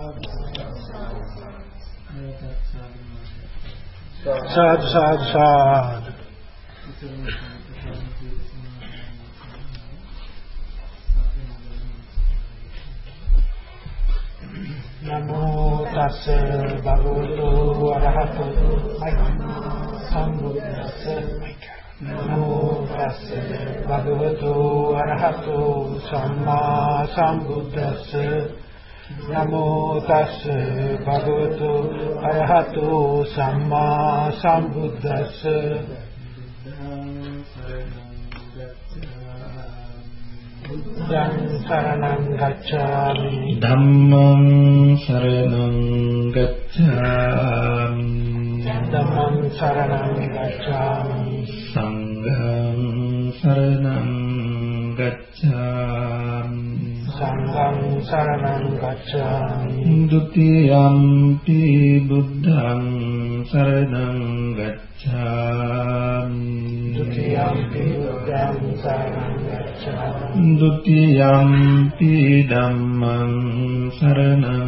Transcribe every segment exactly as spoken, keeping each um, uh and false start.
Sadhu sadhu sadhu. Namo tassa bhagavato arahato sambuddhassa. Namo tassa bhagavato arahato samma sambuddhassa. Namo tassa bhagavato arahato samma sambuddhassa. Buddhang saranang gacchami. Dhammang saranang gacchami. Dhammang saranang gacchami. Sanghang saranang gacchami. Sanghang saranang gacchami. Dutiyampi buddhang saranang gacchami. Dutiyampi buddhang saranang gacchami. Dutiyampi dhammang saranang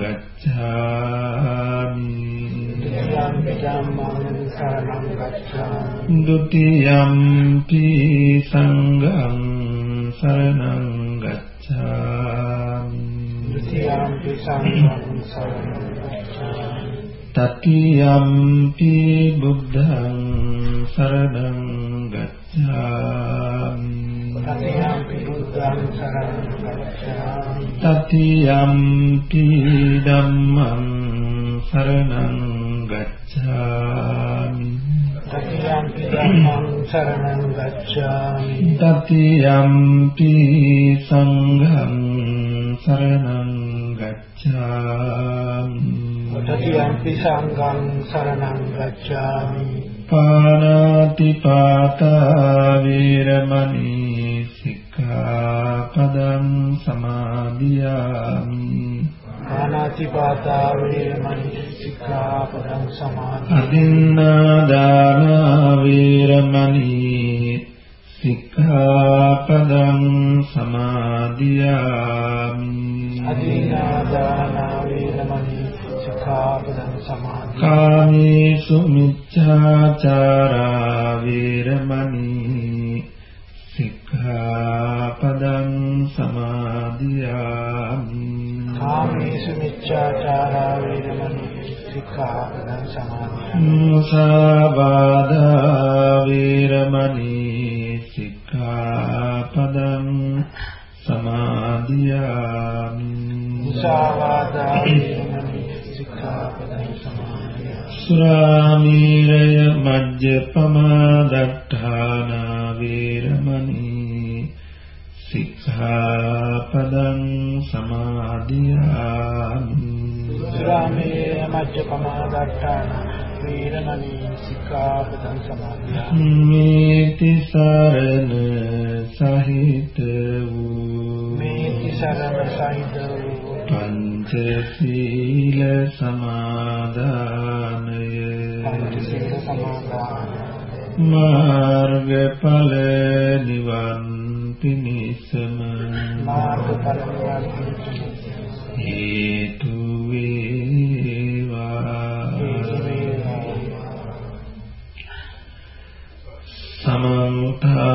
gacchami. Dutiyampi dhammang saranang gacchami. Dutiyampi sanghang saranang gacchami. Dutiyampi sanghang saranang gacchami. Tatiyampi buddhang saranang gacchami. Tatiyampi buddhang saranang gacchami. Tatiyampi dhammang saranang gacchami. Tatiyampi dhammang saranang gacchami. Tatiyampi sanghang saranang gacchami. Tatiyampi sanghang saranang gacchami. Panatipata viramani sikkhapadang samadhiyami. Panatipata viramani sikkhapadang samadhiyami. Adinādāna viramani sikkhapadang samadhiyami. Adinādāna viramani sikkhapadang samadhiyami. Kāmesu miccācārā viramani sikkhapadang samadhiyami. Kāmesu miccācārā viramani sikkhapadang samadhiyami. Musāvādā viramani sikkhapadang samadhiyami. Musāvādā viramani sikkhapadang samadhiyami. Surāmīraya majjapamā daṭṭhānā viramani sikkhapadang samadhiyami. Surāmīraya majjapamā daṭṭhānā viramani sikkhapadang samadhiyami. Mēti sarana sahita vū. Mēti sarana sahita vū. Pañcasīla samādhānaya. Pañcasīla samādhānaya. Mārgapala nivan pinisama. Mārgapala nivan pinisama. Hetu veva. Hetu veva. Samantha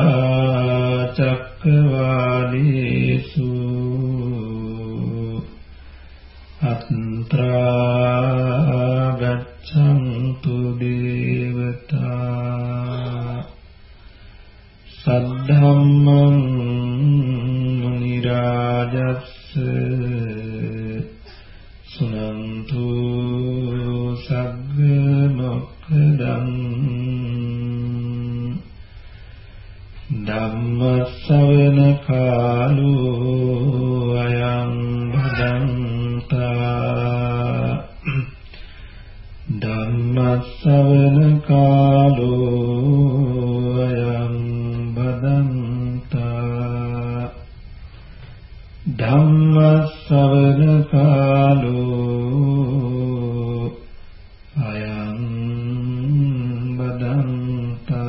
cakkavālesu Atrā gaccantu devata. Saddhammam munirājassa sunantu sagga mokkhadan. Dhamma savana kālo ayam bhadantā. Dhamma savana kālo ayam bhadantā. Dhamma savana kālo ayam bhadantā.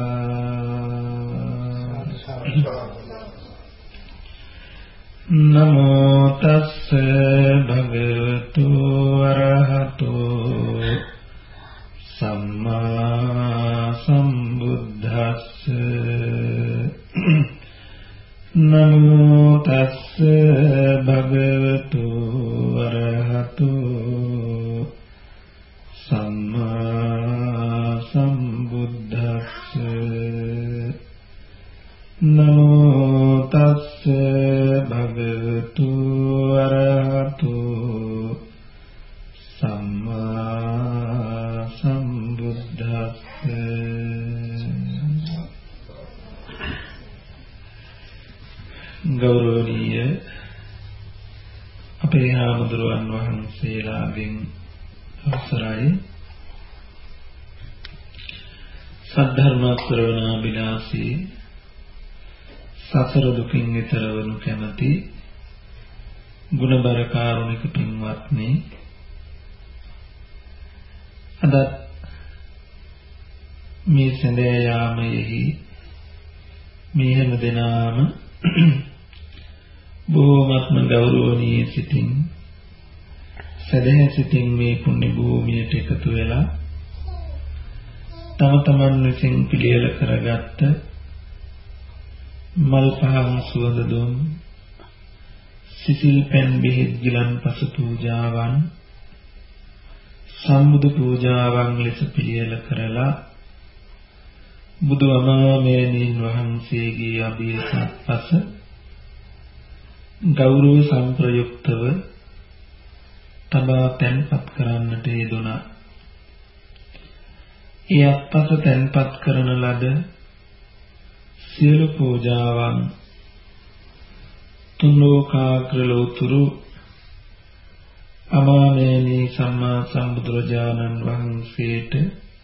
Namo tassa bhagavate භගවතු අරහතෝ සම්මා සම්බුද්දස්ස නමෝ තස්ස භගවතු අරහතෝ සම්මා සම්බුද්දස්ස නමෝ තස්ස භගවතු අරහතෝ සම්මා සම්බුද්දස්ස. ගෞරවනීය අපේ හාමුදුරුවන් වහන්සේලාගෙන් අවසරයි සද්ධර්ම ශ්‍රවණාබිලාසී සසර දුකින් ඈතර වනු කැමැති ගුණබර කාරුණික පින්වත්නි, අද මේ සඳේ යාමයේහි මේ හැම දිනම බොහොමත්ම ගෞරවණීය සිතින් සදහැ සිතින් මේ පුණ්‍ය භූමියට එකතු වෙලා තම තමන් විසින් පිළියෙල කරගත්ත මල් පහන් සුවඳ දුම් සිසිල් පෙන් බෙහෙත් ගිලන්පස පූජාවන් සම්බුදු පූජාවන් ලෙස පිළියෙල කරලා බුදු අමාමෑණීන් වහන්සේගේ අභියසත්පස ගෞරව සම්ප්‍රයුක්තව තබා තැන්පත් කරන්නට යෙදුණා. ඒ අත්පස තැන්පත් කරන ලද සියලු පූජාවන් තුන් ලෝකාග්‍ර ලෝතුරු අමාමෑණී සම්මා සම්බුදුරජාණන් වහන්සේට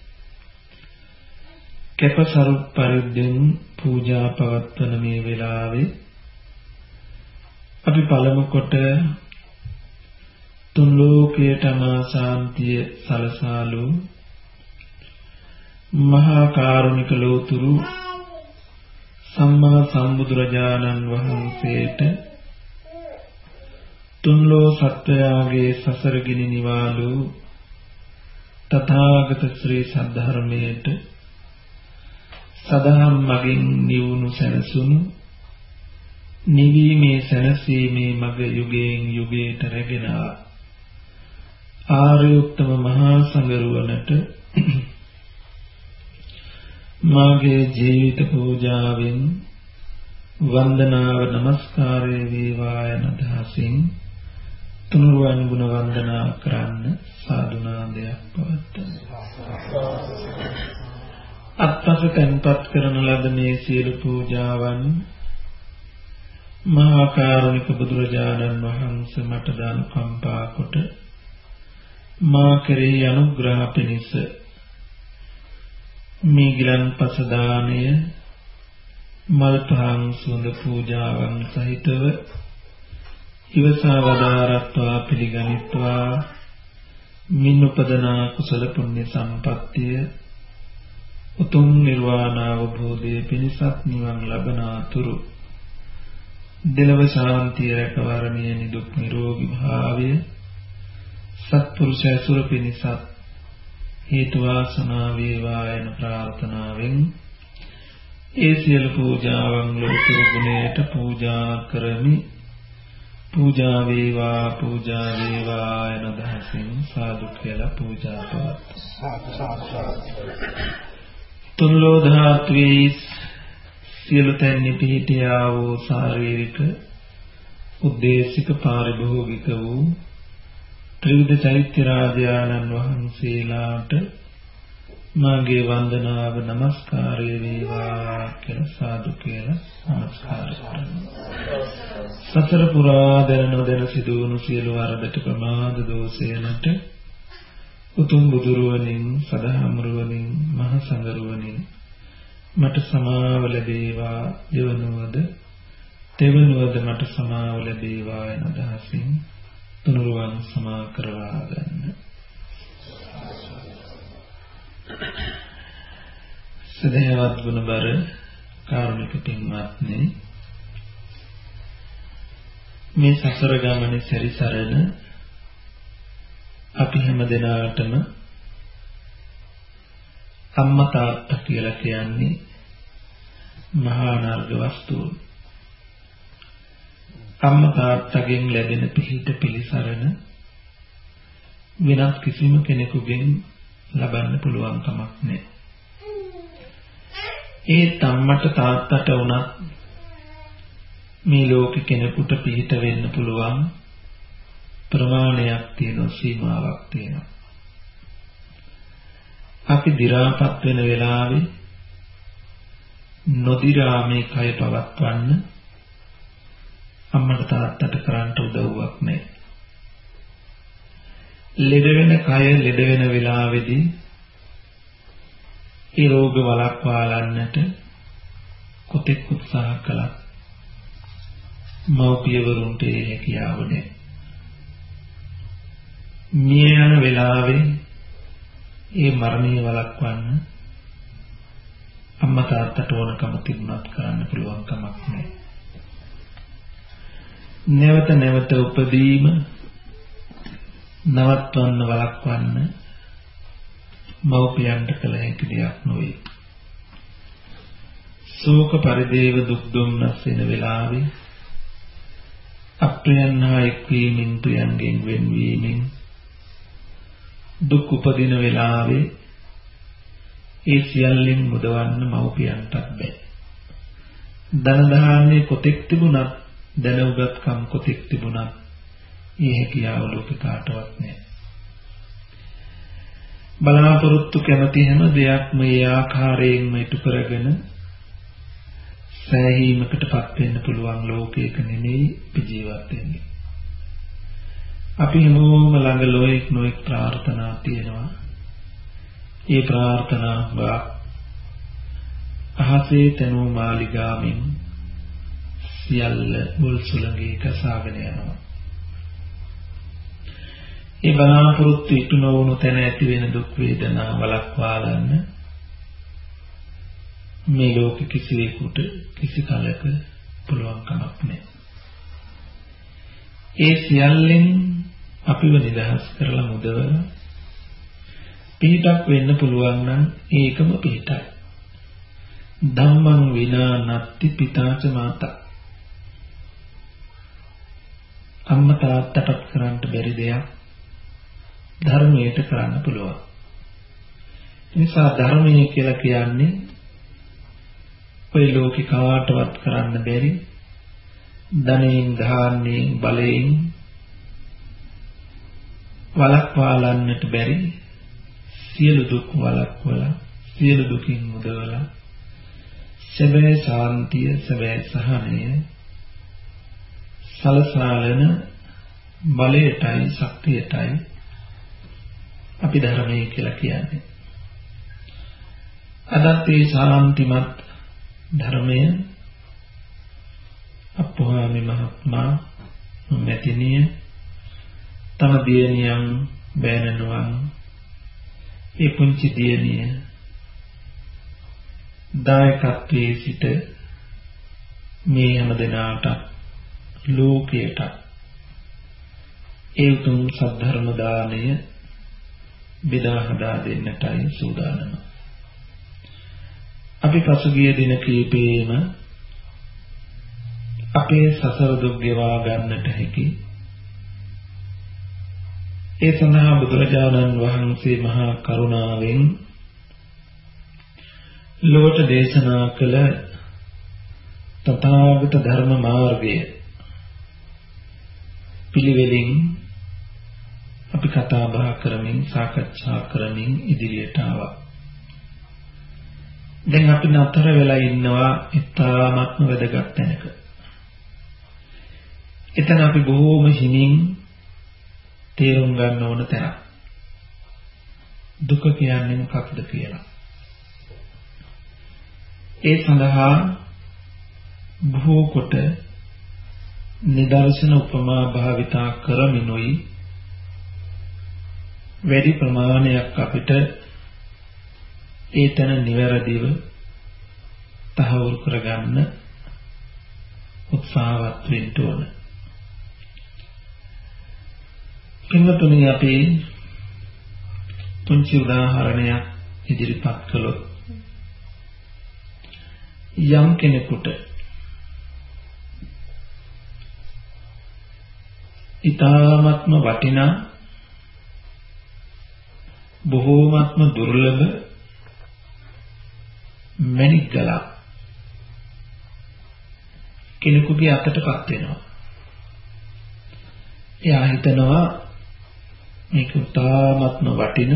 කැපසරු පරිද්දෙන් පූජා පවත්වන මේ වෙලාවේ අපි පළමු කොට තුන් ලෝකයටම ශාන්තිය සලසාලු මහා කාරුණික ලෝතුරු සම්මා සම්බුදුරජාණන් වහන්සේට තුන් ලෝ සත්වයාගේ සසර ගිනි නිවාලු තථාගත ශ්‍රී සද්ධර්මයට සදහම් මගින් නිවුණු සැනසුණු නිවීමේ සැනසීමේ මග යුගයෙන් යුගයට රැගෙන ආර්ය උත්තම මහා සංඝරුවනට මාගේ ජීවිත පූජාවෙන් වන්දනාව නමස්කාරය වේවා යන අදහසින් තුනුරුවන් ගුණ වන්දනා කරන්න සාදුනාදයක් පවත්වමු. අත්පස තැන්පත් කරන ලද මේ සියලු පූජාවන් මහා කාරුණික බුදුරජාණන් වහන්සේ මට දාන කම්පා කොට මා කෙරෙහි අනුග්‍රහ පිණිස මේ ගිලන්පස දාණය මල් පහන් සුවඳ පූජාවන් සහිතව ඉවසා වදාරත්වා පිළිගනිත්වා මින් උපදනා කුසල පුණ්‍ය සම්පත්තිය උතුම් නිර්වාණ අවබෝධයේ පිණිසත් නිවන් ලබනාතුරු දෙලව ශාන්තිය රැකවරණය නිදුක් නිරෝගී භාවය සත්පුරුෂ ඇසුර පිණිසත් හේතු වාසනා වේවා යන ප්‍රාර්ථනාවෙන් ඒ සියලු පූජාවන් ලෝතුරු ගුණයට පූජා කරමි. පූජා වේවා පූජා වේවා යන අදහසින් සාදු කියලා පූජා පවත්වමු. තුන් ලෝ ධාතුවේ සියලු තැන්හි පිහිටියා වූ ශාරීරික උද්දේශික පාරිභෝගික වූ ත්‍රිවිධ චෛත්‍ය රාජානන් වහන්සේලාට මාගේ වන්දනාව නමස්කාරය වේවා කියලා සාදු කියලා නමස්කාර කරමු. සතර පුරා දැන නොදැන සිදුවුණු සියලු වරදට ප්‍රමාද දෝෂයන්ට උතුම් බුදුරුවනින් සදහම්රුවනින් මහ සංඝරුවනින් මට සමාව ලැබේවා. දෙවනුවද තෙවනුවද මට සමාව ලැබේවා යන අදහසින් තුනුරුවන් සමා කරවා ගන්න. සදහවත් ගුණබර කාරුණික පින්වත්නි, මේ සසර ගමනේ සැරිසරන හැම දිනාටම අම්මා තාත්තා කියලා කියන්නේ මහා නර්ග වස්තුව. අම්මා තාත්තගෙන් ලැබෙන පිහිට පිළිසරණ වෙනත් කිසිම කෙනෙකුගෙන් ලබන්න පුළුවන් කමක් නැහැ. ඒ අම්මට තාත්තට උනත් මේ ලෝකෙ කෙනෙකුට පිහිට වෙන්න පුළුවන් ප්‍රමාණයක් තියෙනවා, සීමාවක් තියෙනවා. අපි දි รา පත් වෙන වෙලාවේ නොදිරා මේ කය පවත්වන්න අම්මට තාත්තට කරන්න උදව්වක් නැහැ. ලෙඩ වෙන කය ලෙඩ වෙන වෙලාවේදී ඒ රෝග වළක්වාලන්නට කොතෙක් උත්සාහ කළත් මව්පියවරුන්ට ඒ හැකියාව නැහැ. මිය යන වෙලාවේ ඒ මරණය වළක්වන්න අම්මා තාත්තට ඕනකම තිබුණත් කරන්න පුළුවන් කමක් නැහැ. නැවත නැවත උපදීම නවත්වන්න වළක්වන්න මව්පියන්ට කළ හැකි දෙයක් නොවේ. ශෝක පරිදේව දුක් දුම්නස් වෙන වෙලාවේ අප්‍රියයන් හා එක්වීමෙන් ප්‍රියයන්ගෙන් වෙන්වීමෙන් දුක් උපදින වෙලාවේ ඒ සියල්ලෙන් මුදවන්න මව්පියන්ටත් බැහැ. ධන දාන්නේ කොතෙක් තිබුණත් දැනුගත්කම් කොතෙක් තිබුණත් ඒ හැකියාව ලෝකේ කාටවත් නැහැ. බලාපොරොත්තු කැමති හැම දෙයක්ම මේ ආකාරයෙන්ම ඉටු කරගෙන සෑහීමකටපත් වෙන්න පුළුවන් ලෝකයක නෙමෙයි අපි ජීවත් වෙන්නේ. අපි හැමෝම ළඟ ලෝයෙක් නොඑක් ප්‍රාර්ථනා තියෙනවා. ඒ ප්‍රාර්ථනා වා අහසේ තනෝ මාලිගාමින් සියල්ල මුල් සුළඟේ කසාගෙන යනවා. ඒ බලාපොරොත්තු ඉටු නොවුණු තැන ඇති වෙන දුක් වේදනා වළක්වා ගන්න මේ ලෝක කිසිවෙකුට කිසි කලක පුළුවන් කමක් නැහැ. ඒ සියල්ලෙන් අපිව නිදහස් කරලා මුදවලා පිටක් වෙන්න පුළුවන් නම් ඒකම පිටයි. ධම්මං විනා නත්ති පිතාච මාතා. අම්මා තාත්තට කරන්න බැරි දෙයක් ධර්මයට කරන්න පුළුවන්. ඒ නිසා ධර්මය කියලා කියන්නේ ඔය ලෝකේ කාටවත් කරන්න බැරි ධනෙන් ධාන්‍යයෙන් බලයෙන් වළක්වාලන්නට බැරි සියලු දුක් වළක්වලා සියලු දුකින් මුදවලා සැබෑ ශාන්තිය සැබෑ සහනය සලසාලන බලයටයි ශක්තියටයි අපි ධර්මය කියලා කියන්නේ. අදත් මේ ශාන්තිමත් ධර්මය අප්පුහාමි මහත්මයා මෙතිනිය තම දියණියන් බෑනනුවන් ඒ පුංචි දියණිය දායකත්වයේ සිට මේ හැම දිනාට ලෝකයට ඒ උතුම් සද්ධර්ම දාණය බෙදා හදා දෙන්නටයි සූදානම. අපි පසුගිය දින කීපෙම අපේ සසර දුක් ගෙවා ගන්නට හැකි ඒ සඳහා බුදුරජාණන් වහන්සේ මහා කරුණාවෙන් ලෝක දේශනා කළ තථාගත ධර්ම මාර්ගය පිළිවෙලින් අපි කතා බහ කරමින් සාකච්ඡා කරමින් ඉදිරියට ආවා. දැන් අපි නතර වෙලා ඉන්නවා ඉතාමත්ම වැදගත් තැනක. එතන අපි බොහෝම හිමින් තේරුම් ගන්න ඕන තැන. දුක කියන්නේ මොකක්ද කියලා. ඒ සඳහා බොහෝ කොට නිදර්ශන උපමා භාවිතා කරමිනුයි වැඩි ප්‍රමාණයක් අපිට ඒ තැන නිවැරදිව තහවුරු කරගන්න උත්සාහවත් වෙන්න ඕන. එන්නතුනි අපි පුංචි උදාහරණයක් ඉදිරිපත් කළොත් යම් කෙනෙකුට ඊ타ත්ම වටිනා බොහෝමත්ම දුර්ලභ මණික් ගලක් කෙනෙකුගේ අතටපත් වෙනවා. එයා හිතනවා මේක ඊ타ත්ම වටින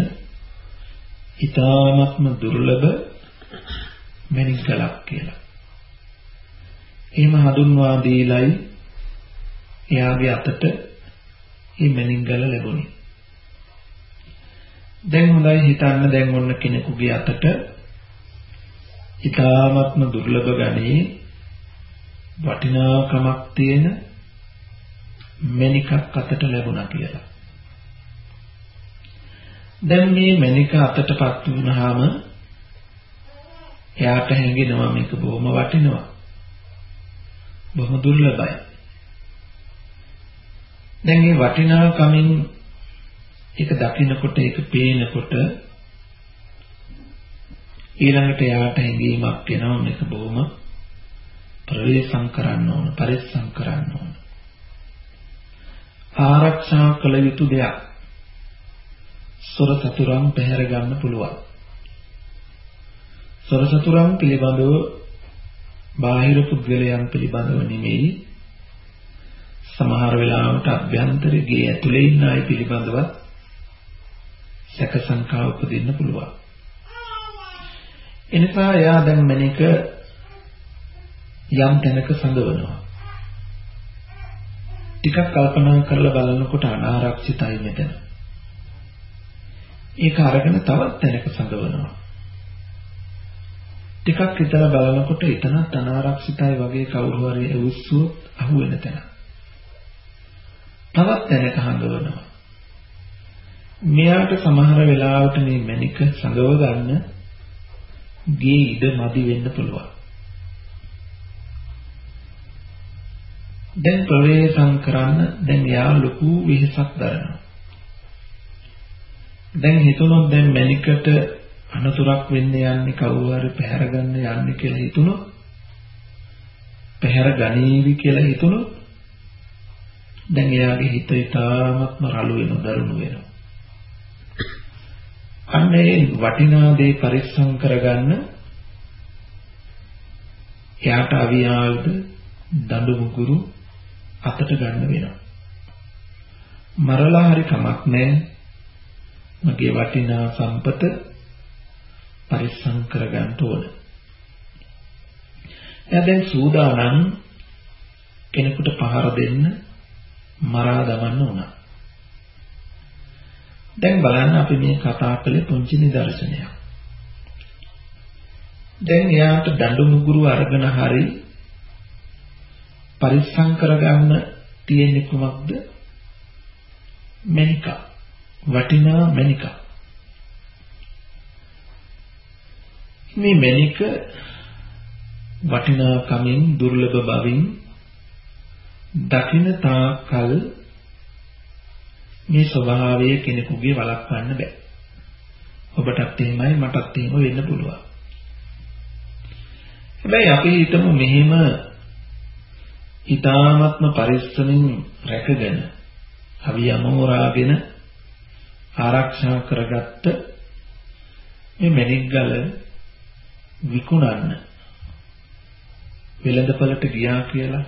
ඊ타ත්ම දුර්ලභ මණික් ගලක් කියලා. එහෙම හඳුන්වා දීලයි එයාගේ අතට මේ මණික් ගල ලැබුණේ. දැන් හොඳයි හිතන්න දැන් ඔන්න කෙනෙකුගේ අතට ඊ타ත්ම දුර්ලභ ගණේ වටිනාකමක් තියෙන මණිකක් අතට ලැබුණා කියලා. දැන් මේ මණික අතටපත් වුණාම එයාට හැඟෙනවා මේක බොහොම වටිනවා. බොහොම දුර්ලභයි. දැන් මේ වටිනාකමින් ඒක දකින්නකොට ඒක පේනකොට ඊළඟට එයාට හැඟීමක් එනවා මේක බොහොම ප්‍රවේශම් කරන්න ඕන, පරිස්සම් කරන්න ඕන. ආරක්ෂා කළ යුතු දෙයක්. සොර සතුරන් පැහැර ගන්න පුළුවන්. සොර සතුරන් පිළිබඳව බාහිර පුද්ගලයන් පිළිබඳව නෙමෙයි සමහර වෙලාවට අභ්‍යන්තරයේ ගේ ඇතුලේ ඉන්න අය පිළිබඳව සැක සංකා උපදින්න පුළුවන්. එනිසා එයා දැන් මණික යම් තැනක සඳවනවා. ටිකක් කල්පනා කරලා බලනකොට අනාරක්ෂිතයි මෙතන. ඒක අරගෙන තවත් තැනක සඳවනවා. ටිකක් හිතලා බලනකොට එතනත් අනාරක්ෂිතයි වගේ කවුරු හරි එවුස්සුවොත් අහුවෙන තැන. තවත් තැනක හඳවනවා. මෙයාට සමහර වෙලාවට මේ මණික සඳව ගන්න ගේ ඉඩ මදි වෙන්න පුළුවන්. දැන් ප්‍රවේශම් කරන්න දැන් යා ලොකු වෙහසක් දරනවා. දැන් හිතුනොත් දැන් මණිකට අනතුරක් වෙන්න යන්නේ කවුරු හරි පැහැර ගන්න යන්නේ කියලා හිතුනොත් පැහැර ගනීවි කියලා හිතුනොත් දැන් එයාගේ හිත ඊටාත්ම රළු වෙන දරුණු වෙනවා. අන්නේ වටිනා දේ පරිස්සම් කරගන්න එයාට අවියාවද දඬු මුගුරු අතට ගන්න වෙනවා. මරලා හරි කමක් නැහැ. මගේ වටිනා සම්පත පරිස්සම් කරගන්න ඕන. එයා දැන් සූදානම් කෙනෙකුට පහර දෙන්න මරා දමන්න උනා. දැන් බලන්න අපි මේ කතා කළේ පුංචි නිදර්ශනයක්. දැන් එයාට දඬු මුගුරු අරගෙන හරි පරිස්සම් කරගන්න තියෙන්නේ කොහොමද? මණික. වටිනා මණික. මේ මණික වටිනාකමින් දුර්ලභ බවින් දකින්න තාකල් මේ ස්වභාවය කෙනෙකුගේ වළක්වන්න බෑ. ඔබටත් එහෙමයි මටත් එහෙම වෙන්න පුළුවන්. හැබැයි අපි හිතමු මෙහෙම ඊ타ත්ම පරිස්සමින් රැකගෙන අවියමෝරාගෙන ආරක්ෂා කරගත්ත මේ මණික් ගල විකුණන්න වෙළඳපළට ගියා කියලා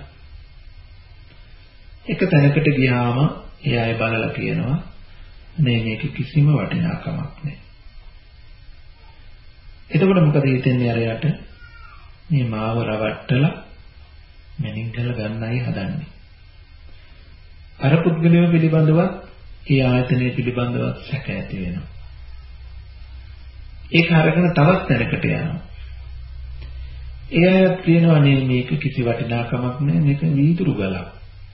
එක තැනකට ගියාම ඒ අය බලලා කියනවා නේ මේක කිසිම වටිනාකමක් නැහැ. එතකොට මොකද හිතෙන්නේ අරයට? මේ මාව රවට්ටලා මණික් ගල ගන්නයි හදන්නේ. අර පුද්ගලයෝ පිළිබඳව ඒ ආයතනය පිළිබඳව සැක ඇති වෙනවා. ඒක අරගෙන තවත් තැනකට යනවා. ඒ අය කියනවා නේ මේක කිසි වටිනාකමක් නැහැ මේක වීදුරු ගලක්.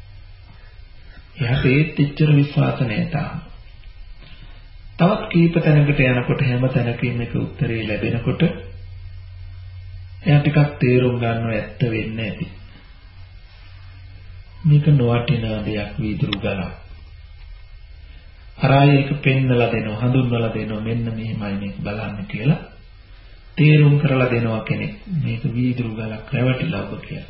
එයාට ඒත් එච්චර විශ්වාස නැහැ තාම. තවත් කීප තැනකට යනකොට හැම තැනකින් මේක උත්තරේ ලැබෙනකොට එයා ටිකක් තේරුම් ගන්නවා ඇත්ත වෙන්නේ නැති. මේක නොවටිනා දෙයක් වීදුරු ගලක්. අරාය එක පෙන්නලා දෙනවා, හඳුන්වලා දෙනවා, මෙන්න මෙහෙමයි මේක බලන්න කියලා තේරුම් කරලා දෙනවා කෙනෙක්. මේක වීදුරු ගලක් රැවටිලා ඔබ කියලා.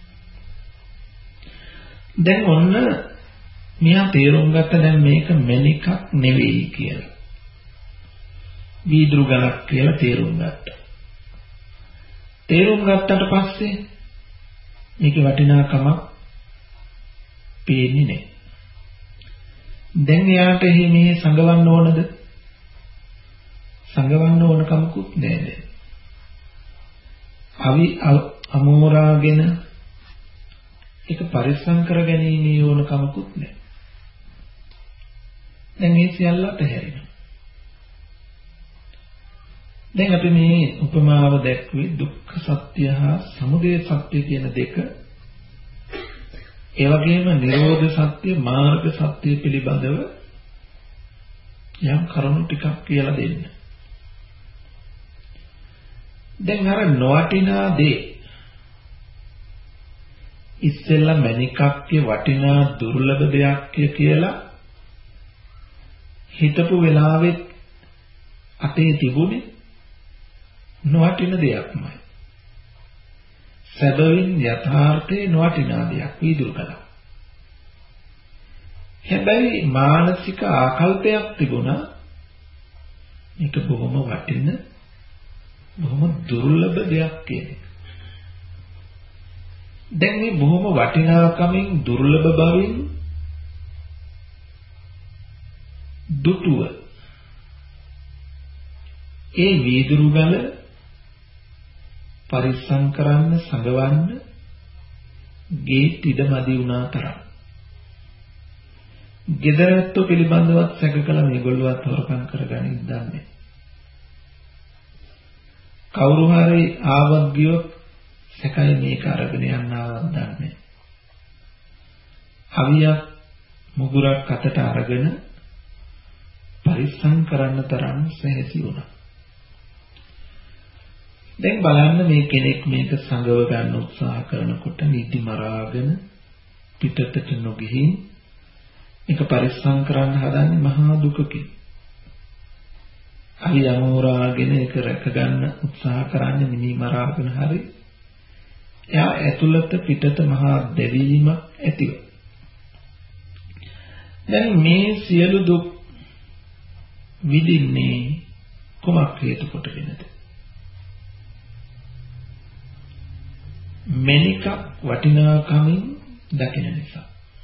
දැන් ඔන්න මෙයා තේරුම් ගත්ත දැන් මේක මණිකක් නෙවෙයි කියලා. වීදුරු ගලක් කියලා තේරුම් ගත්තා. තේරුම් ගත්තට පස්සේ මේකේ වටිනාකමක් පේන්නේ නැහැ. දැන් එයාට මේ සංගවන්න ඕනද? සංගවන්න ඕන කමකුත් නැහැ. අවි අමෝරාගෙන ඒක පරිස්සම් කරගැනීමේ ඕන කමකුත් නැහැ. දැන් මේ සියල්ලට හැරෙනවා. දැන් අපි මේ උපමාව දැක්වේ දුක්ඛ සත්‍ය හා සමුදය සත්‍ය කියන දෙක. ඒ වගේම නිරෝධ සත්‍ය, මාර්ග සත්‍ය පිළිබඳව යම් කරුණු ටිකක් කියලා දෙන්න. දැන් අර නොවටිනා දේ ඉස්සෙල්ලා මණිකක්ගේ වටිනා දුර්ලභ දෙයක් කියලා හිතපු වෙලාවෙත් අපේ තිබුණේ නොවටින දෙයක්මයි. සැබවින් යථාර්ථයේ නොවටිනා දෙයක් වීදුරු කළා. හැබැයි මානසික ආකල්පයක් තිබුණා මේක බොහොම වටින බොහොම දුර්ලභ දෙයක් කියන්නේ. දැන් මේ බොහොම වටිනාකමින් දුර්ලභ බවින් දුටුව ඒ වීදුරු ගල පරිස්සම් කරන්න සංගවන්න ගේ ඉඩමදි වුණා තරම්. ගෙදරත්තු පිළිබඳවත් සැක කළ මේගොල්ලෝවත් හොරකම් කරගනින්න දන්නේ. කවුරු හරි ආවක් ගියොත් සැකයි මේක අරගෙන යන්න ආවක් දන්නේ. අවියක් මුගුරක් අතට අරගෙන පරිස්සම් කරන්න තරම් සැහැසි වුණා. දැන් බලන්න මේ කෙනෙක් මේක සංගව ගන්න උත්සාහ කරනකොට නිදි මරාගෙන පිටතට නොගිහින් මේක පරිස්සම් කරන්න හදන්නේ මහා දුකකින්. අලි යමෝරාගෙන ඒක රැක ගන්න උත්සාහ කරන්නේ මිනි මරාගෙන හරි. එයා ඇතුළත පිටත මහා දෙවීමක් ඇතිව. දැන් මේ සියලු දුක් විඳින්නේ කොමක් හේතු කොටගෙනද? මණිකක් වටිනාකමින් දකින නිසා.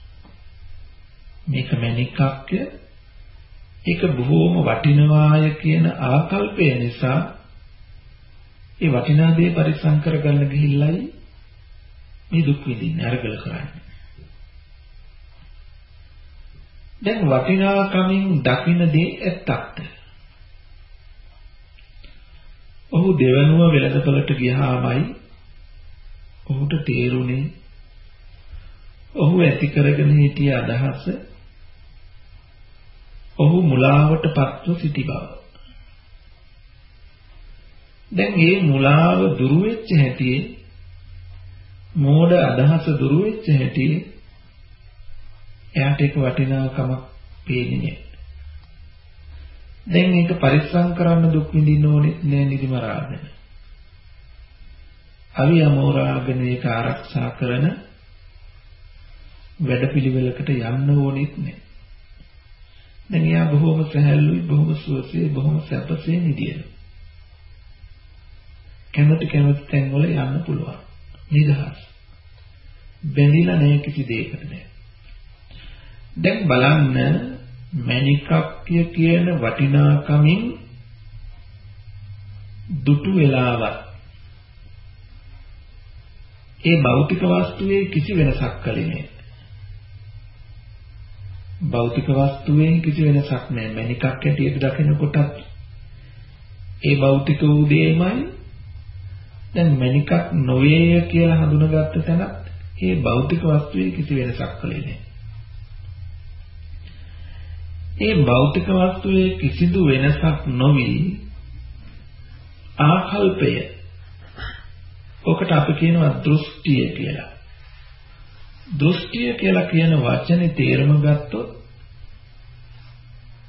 මේක මණිකක්ය, ඒක බොහෝම වටිනවාය කියන ආකල්පය නිසා ඒ වටිනා දේ පරිස්සම් කරගන්න ගිහිල්ලයි මේ දුක් විඳින්නේ, අරගල කරන්නේ. දැන් වටිනාකමින් දකින දේ ඇත්තක්ද? ඔහු දෙවනුව වෙළඳපළට ගියාමයි ඔහුට තේරුනේ ඔහු ඇති කරගෙන සිටිය අදහස ඔහු මුලාවට පත්ව සිටි බව. දැන් මේ මුලාව දුරු වෙච්ච හැටි, මෝඩ අදහස දුරු වෙච්ච හැටි එයාට ඒක වටිනාකමක් පේන්නේ නැහැ. දැන් මේක පරිස්සම් කරන්න දුක් විඳින්න ඕනේ නෑ නිදි මරාගෙන. අවි අමෝරාගෙන ඒක ආරක්ෂා කරන වැඩපිළිවෙලකට යන්න ඕනෙත් නෑ. දැන් එයා බොහොම සැහැල්ලුයි, බොහොම සුවසේ, බොහොම සැපසේ නිදිනවා. කැමති කැමති තැන් වල යන්න පුළුවන්. නිදහස්. බැඳිලා නැහැ කිසි දෙයකට නෑ. දැන් බලන්න මණිකක්ය කියන වටිනාකමින් දුටු වෙලාවක් ඒ භෞතික වස්තුවේ කිසි වෙනසක් කළේ නැහැ. භෞතික වස්තුවේ කිසි වෙනසක් නැහැ. මණිකක් ඇටියට දකිනකොටත් ඒ භෞතික වූ දෙයමයි. දැන් මණිකක් නොවේය කියලා හඳුනාගත්ත තැනත් ඒ භෞතික වස්තුවේ කිසි වෙනසක් කළේ නැහැ. ඒ භෞතික වස්තුවේ කිසිදු වෙනසක් නොවි ආකල්පය, ඔකට අපි කියනවා දෘෂ්ටිය කියලා. දෘෂ්ටිය කියලා කියන වචනේ තේරුම ගත්තොත්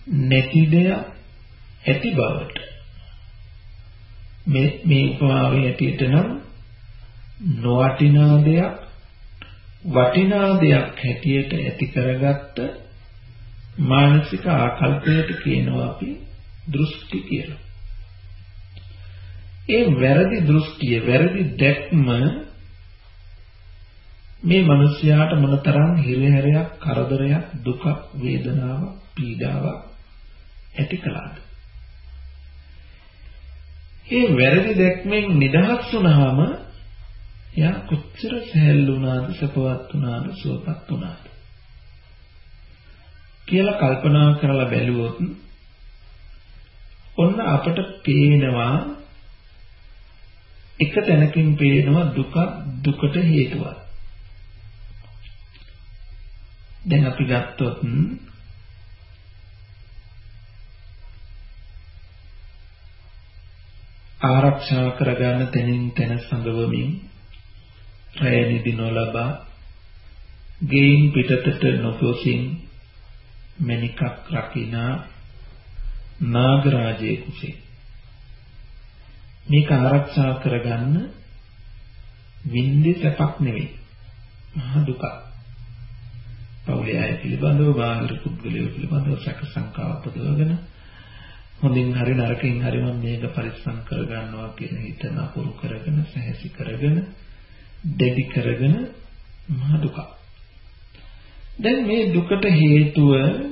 නැති දෙයක් ඇති බවට මේ මේ උපමාවේ ඇටියට නම් නොවටිනා දෙයක් වටිනා දෙයක් හැටියට ඇති කරගත්ත මානසික ආකල්පයට කියනවා අපි දෘෂ්ටි කියලා. ඒ වැරදි දෘෂ්ටිය වැරදි දැක්ම මේ මිනිස්යාට මොනතරම් හිරිහැරයක් කරදරයක් දුක වේදනාවක් පීඩාවක් ඇති කළාද? ඒ වැරදි දැක්මෙන් නිදහස් වුණාම යා කොච්චර සැහැල්ලු වුණාද සපවත් වුණාද සුවපත් වුණාද කියලා කල්පනා කරලා බැලුවොත් ඔන්න අපට පේනවා එක තැනකින් පේනවා දුක දුකට හේතුවක්. දැන් අපි ගත්තොත් ආරක්ෂා කරගන්න තැනින් තැන සංගවමින් රැය නිදි නොලබා ගෙයින් පිටතට නොගොසින් මණිකක් රකිනා නාගරාජයේ කුසේ මේක ආරක්ෂා කරගන්න වින්දේ සැපක් නෙවෙයි මහ දුකක්. පෞලේ අය පිළිබඳව බාහිර පුද්ගලයෝ පිළිබඳව සැක සංකා උපදවගෙන හොඳින් හරි නරකින් හරි මම මේක පරිස්සම් කරගන්නවා කියන හිත නපුරු කරගෙන සැහැසි කරගෙන දෙවි කරගෙන මහ දුක. දැන් මේ දුකට හේතුව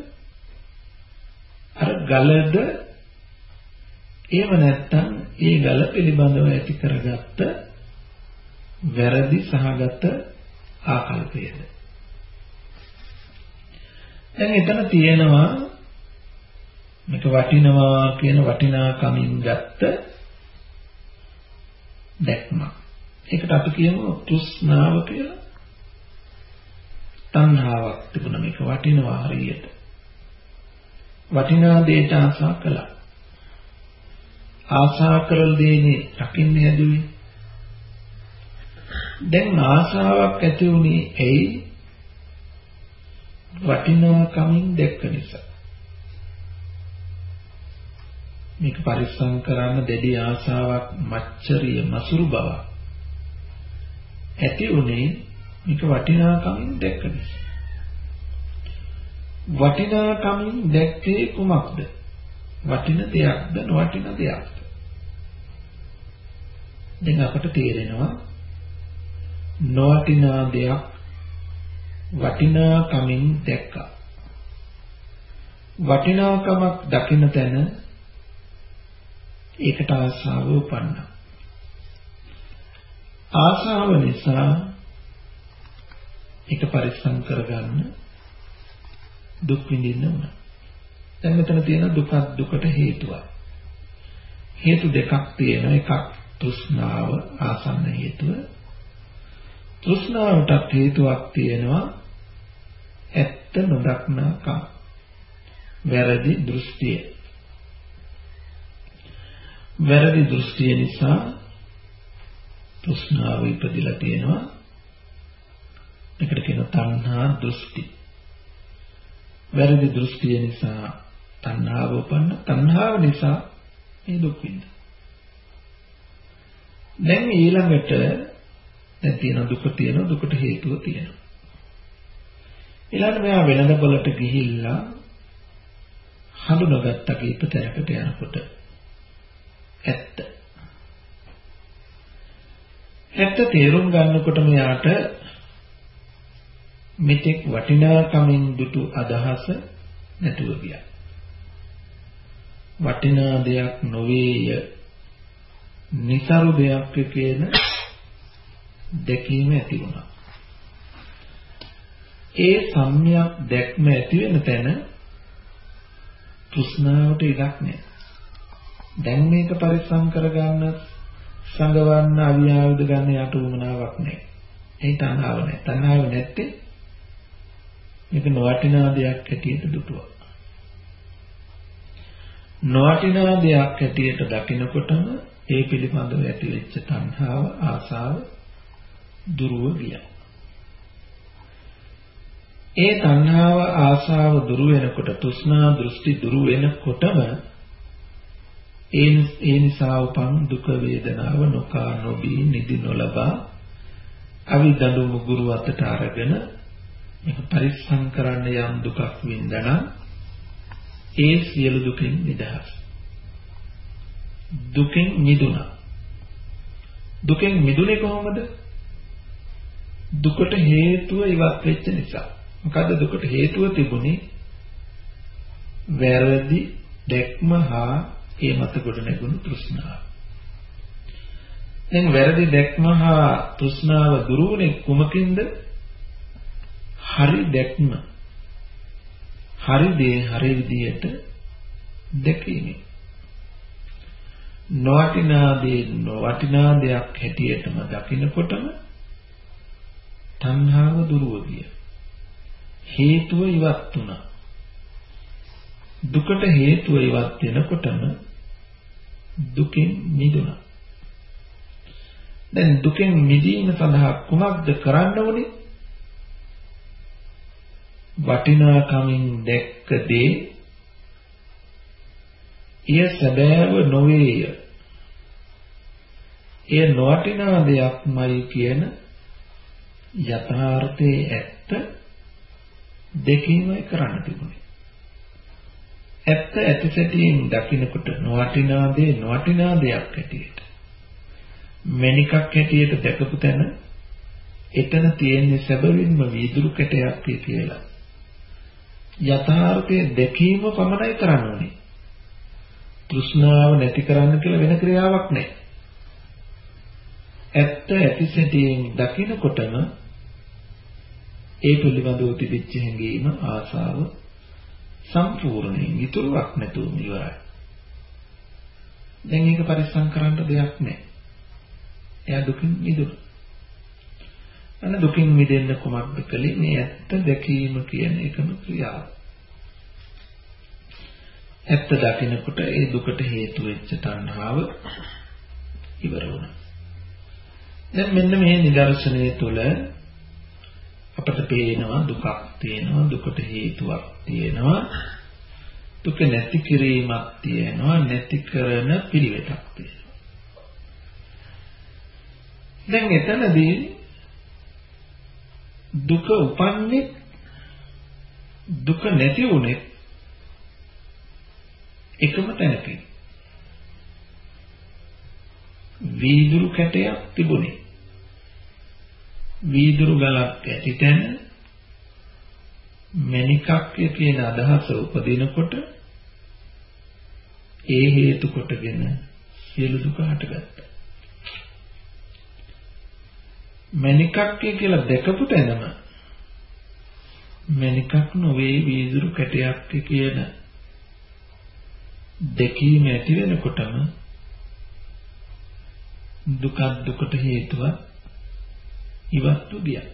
අර ගලද එහෙම නැත්නම් ඒ ගල පිළිබඳව ඇති කරගත්ත වැරදි සහගත ආකල්පයද? දැන් එතන තියෙනවා මේක වටිනවා කියන වටිනාකමින් ගත්ත දැක්ම. ඒකට අපි කියමු තෘෂ්ණාව කියලා. තණ්හාවක් තිබුණා මේක වටිනවා හරියට. වටිනා දෙයට ආසා කළා. ආසා කරන දේනේ රකින්න හැදුවේ. දැන් ආසාවක් ඇති වුණේ ඇයි? වටිනාකමින් දැක්ක නිසා. මේක පරිස්සම් කරන්න දෙවි ආසාවක් මච්චරිය මසුරු බව ඇති උනේ මේක වටිනාකමින් දැක්ක නිසා. වටිනාකමින් දැක්කේ කුමක්ද? වටින දෙයක්ද නොවටින දෙයක්ද? දැන් අපට තේරෙනවා නොවටිනා දෙයක් වටිනාකමින් දැක්කා. වටිනාකමක් දකින්න තැන ඒකට ආශාව උපන්නා. ආශාව නිසා ඒක පරිස්සම් කරගන්න දුක් විඳින්න ඕන. දැන් මෙතන තියෙන දුක දුකට හේතුවක්. හේතු දෙකක් තියෙනවා. එකක් තෘෂ්ණාව ආසන්න හේතුව. තෘෂ්ණාවටත් හේතුවක් තියෙනවා ඇත්ත නොදක්නාකම. වැරදි දෘෂ්ටිය. වැරදි දෘෂ්ටිය නිසා තෘෂ්ණාව ඉපදිලා තියෙනවා. ඒකට කියන තණ්හා දෘෂ්ටි. වැරදි දෘෂ්ටිය නිසා තණ්හාව උපන්න. තණ්හාව නිසා මේ දුක් විඳින. දැන් ඊළඟට දැන් තියෙන දුක තියෙන දුකට හේතුව තියෙනවා. ඊළඟට මෙයා වෙනද බලට ගිහිල්ලා හඳුනාගත්ත කීප තැනකට යනකොට ඇත්ත. ඇත්ත තේරුම් ගන්නකොට මෙයාට මෙතෙක් වටිනාකමින් දුටු අදහස නැතුව ගියා. වටිනා දෙයක් නොවේය නිසරු දෙයක් කියන දැකීම ඇති වුණා. ඒ සම්‍යක් දැක්ම ඇති වෙන තැන තෘෂ්ණාවට ඉඩක් නැහැ. දැන් මේක පරිස්සම් කරගන්න සංගවන්න අවියාවද ගන්න යට උමනාවක් නැහැ. ඒ තණ්හාව නැහැ. තණ්හාව නැත්තේ මේක නොවටිනා දෙයක් හැටියට දුටුවා. නොවටිනා දෙයක් හැටියට දකිනකොටම ඒ පිළිබඳව ඇති වෙච්ච තණ්හාව ආසාව දුරව ගියා. ඒ තණ්හාව ආශාව දුරු වෙනකොට තෘෂ්ණා දෘෂ්ටි දුරු වෙනකොටම ඒ ඒ නිසා උපන් දුක වේදනාව නොකා නොබී නිදි නොලබා අවිදඬු මුගුරු අතට අරගෙන මේක පරිස්සම් කරන්න යම් දුකක් වින්දනා ඒ සියලු දුකින් නිදහස් දුකෙන් මිදුණා දුකෙන් මිදුනේ කොහොමද දුකට හේතුව ඉවත් වෙච්ච නිසා මොකද්ද දුකට හේතුව තිබුණේ වැරදි දැක්ම හා ඒ මත කොට නැගුණු තෘෂ්ණාව දැන් වැරදි දැක්ම හා තෘෂ්ණාව දුරු වුනේ කුමකින්ද හරි දැක්ම හරි දේ හරි විදියට දැකීමෙන් නොවටිනා දේ නොවටිනා දෙයක් හැටියටම දකිනකොටම තණ්හාව දුරුව ගිය හේතුව ඉවත් වුණා දුකට හේතුව ඉවත් වෙනකොටම දුකෙන් මිදුණා දැන් දුකෙන් මිදීම සඳහා කුමක්ද කරන්න ඕනේ වටිනාකමින් දැක්ක දේ එය සැබෑව නොවේය එය නොවටිනා දෙයක්මයි කියන යථාර්ථයේ ඇත්ත දෙකීමයි කරන්න තිබුණේ ඇත්ත ඇතිසැටියෙන් දකින්නකොට නොවටිනා දේ නොවටිනා දෙයක් හැටියට මණිකක් හැටියට දැකපු තැන එතන තියෙන සැබවින්ම වීදුරු කැටයක් කියලා යථාර්ථයේ දැකීම පමණයි කරන්න ඕනේ තෘෂ්ණාව නැති කරන්න කියලා වෙන ක්‍රියාවක් නැහැ ඇත්ත ඇතිසැටියෙන් දකින්නකොටම ඒ පිළිබඳව තිබිච්ච හැඟීම ආසාව සම්පූර්ණයෙන් ඉතුරුවක් නැතුවම ඉවරයි. දැන් මේක පරිස්සම් කරන්න දෙයක් නැහැ. එයා දුකින් මිදුණා. අන්න දුකින් මිදෙන්න කොමක්ද කලේ මේ ඇත්ත දැකීම කියන එකම ක්‍රියාව. ඇත්ත දකිනකොට ඒ දුකට හේතු වෙච්ච තණ්හාව ඉවර වුණා. දැන් මෙන්න මේ නිදර්ශනය තුළ අපට පේනවා දුකක් තියෙනවා දුකට හේතුවක් තියෙනවා දුක නැති කිරීමක් තියෙනවා නැති කරන පිළිවෙතක් තියෙනවා දැන් එතනදී දුක උපන්නේ දුක නැති වුනේ එකම තැනකින් වීදුරු කැටයක් තිබුණේ වීදුරු ගලක් ඇතිතැන මණිකක් කියන අදහස උපදිනකොට ඒ හේතු කොටගෙන සියලු දුක හටගත්තා. මණිකක් කියලා දැකපු තැනම මණිකක් නොවේ වීදුරු කැටයක් කියන දෙකීම ඇති වෙනකොටම දුක දුකට හේතුව ඉවත්තු ගියා.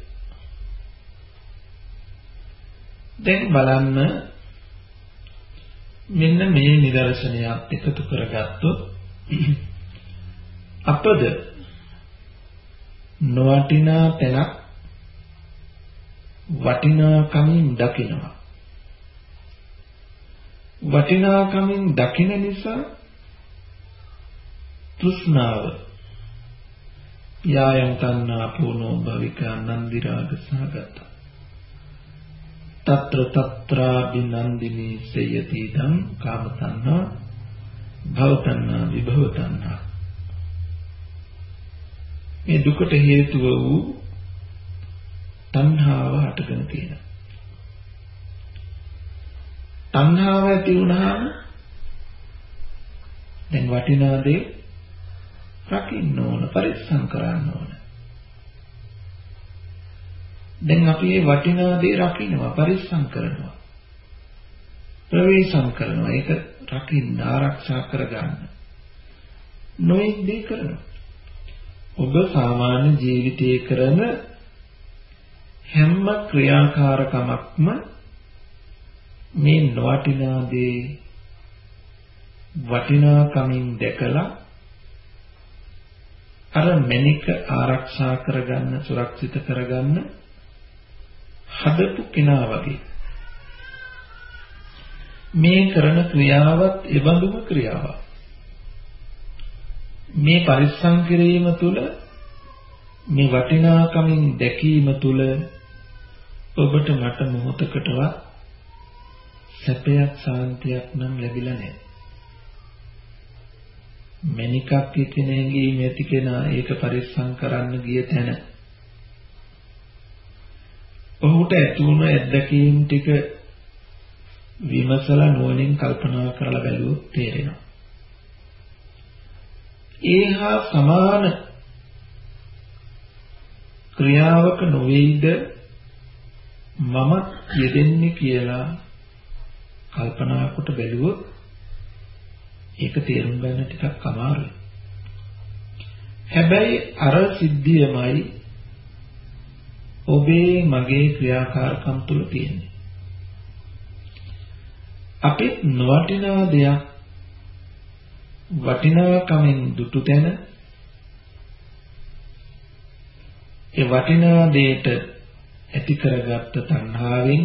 දැන් බලන්න මෙන්න මේ නිදර්ශනයක් එකතු කරගත්තොත් අපද නොවටිනා තැනක් වටිනාකමින් දකිනවා. වටිනාකමින් දකින නිසා තෘෂ්ණාව යායන් තණ්හා පූර්ණෝ භවිකා නන්දි රාග සහගත తත්‍ර తත්‍රා බිනන්දිනී සයති දං කාම තණ්හා භව තණ්හා විභව තණ්හා මේ දුකට හේතුව වූ තණ්හාව හටගෙන තියෙනවා. තණ්හාව ඇති වුණාම දැන් වටිනා දේ රකින්න ඕන පරිස්සම් කරන්න ඕන. දැන් අපි මේ වටිනා දේ රකින්නවා පරිස්සම් කරනවා. ප්‍රවේශම් කරනවා ඒක රකින්න ආරක්ෂා කරගන්න. නොඑක් දේ කරනවා. ඔබ සාමාන්‍ය ජීවිතයේ කරන හැම ක්‍රියාකාරකමක්ම මේ නොවටිනා දේ වටිනාකමින් දැකලා අර මණික ආරක්ෂා කරගන්න සුරක්ෂිත කරගන්න හදපු කෙනා වගේ. මේ කරන ක්‍රියාවත් එබඳුම ක්‍රියාවක්. මේ පරිස්සම් කිරීම තුළ මේ වටිනාකමින් දැකීම තුළ ඔබට මට මොහොතකටවත් සැපයක් සාන්තියක් නම් ලැබිලා නැහැ. මණිකක් කෙනෙක්ගේ මෙති කෙනා ඒක පරිස්සම් කරන්න ගිය තැන ඔහුට ඇතුණු අත්දැකීම් ටික විමසලා නුවණින් කල්පනා කරලා බැලුවොත් තේරෙනවා. ඒහා සමාන ක්‍රියාවක නොවේද මම යෙදෙන්නේ කියලා කල්පනා කොට බැලුවොත් ඒක තේරුම් ගන්න ටිකක් අමාරුයි. හැබැයි අර සිද්ධියමයි ඔබේ මගේ ක්‍රියාකාරකම් තුල තියෙන්නේ. අපි නොවටිනා දෙයක් වටිනාකමින් දුටු තැන ඒ වටිනා දෙයට ඇති කරගත්ත තණ්හාවෙන්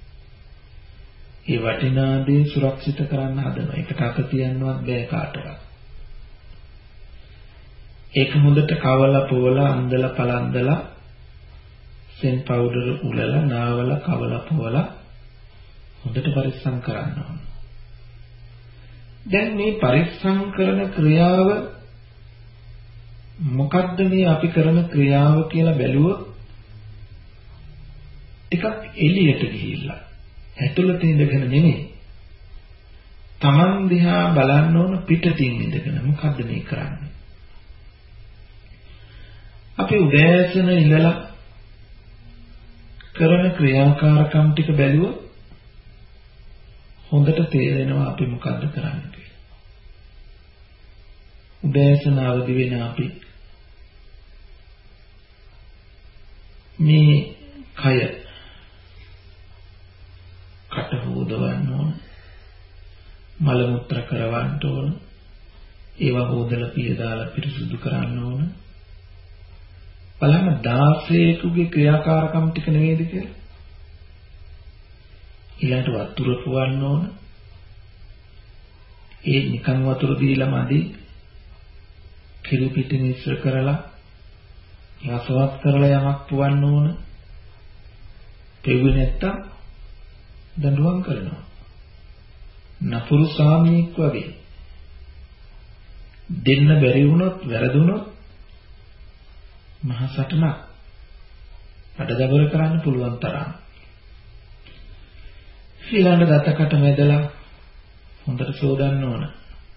ඒ වටිනා දේ සුරක්ෂිත කරන්න හදනවා. ඒකට අත තියන්නවත් බෑ කාටවත්. ඒක හොඳට කවලා පොවලා අන්දලා පලන්දලා සෙන් පවුඩර් උලලා නාවලා කවලා පොවලා හොඳට පරිස්සම් කරන්න ඕන. දැන් මේ පරිස්සම් කරන ක්‍රියාව මොකද්ද මේ අපි කරන ක්‍රියාව කියලා බැලුවොත් ටිකක් එළියට ගිහිල්ලා ඇතුළත ඉඳගෙන නෙමෙයි. Taman දිහා බලන්න ඕන පිටතින් ඉඳගෙන මොකද්ද මේ කරන්නේ? අපි උදෑසන ඉඳලා කරන ක්‍රියාකාරකම් ටික බැලුවොත් හොඳට තේරෙනවා අපි මොකද්ද කරන්නේ කියලා. උදෑසන අවදි වෙන අපි මේ කය කට හොදවන්න ඕන, මල මුත්‍ර කරවන්න ඕන, ඒවා හොදලා පිය දාලා පිරිසුදු කරන්න ඕන. බලන්න දාසයෙකුගේ ක්‍රියාකාරකම් ටික නෙවෙයිද කියලා. ඊළඟට වතුර පුවන්න ඕන. ඒ නිකන් වතුර දීලා මදි. කිරි පිටි මිශ්‍ර කරලා රසවත් කරලා යමක් පුවන්න ඕන. පෙව්වේ නැත්තම් දඬුවම් කරනවා. නපුරු සාමියෙක් වගේ. දෙන්න බැරි වුණොත් වැරදුනොත් මහ සටනක් අඩදබර කරන්න පුළුවන් තරම්. ඊළඟ දතකට මැදලා හොඳට සෝදන්න ඕන.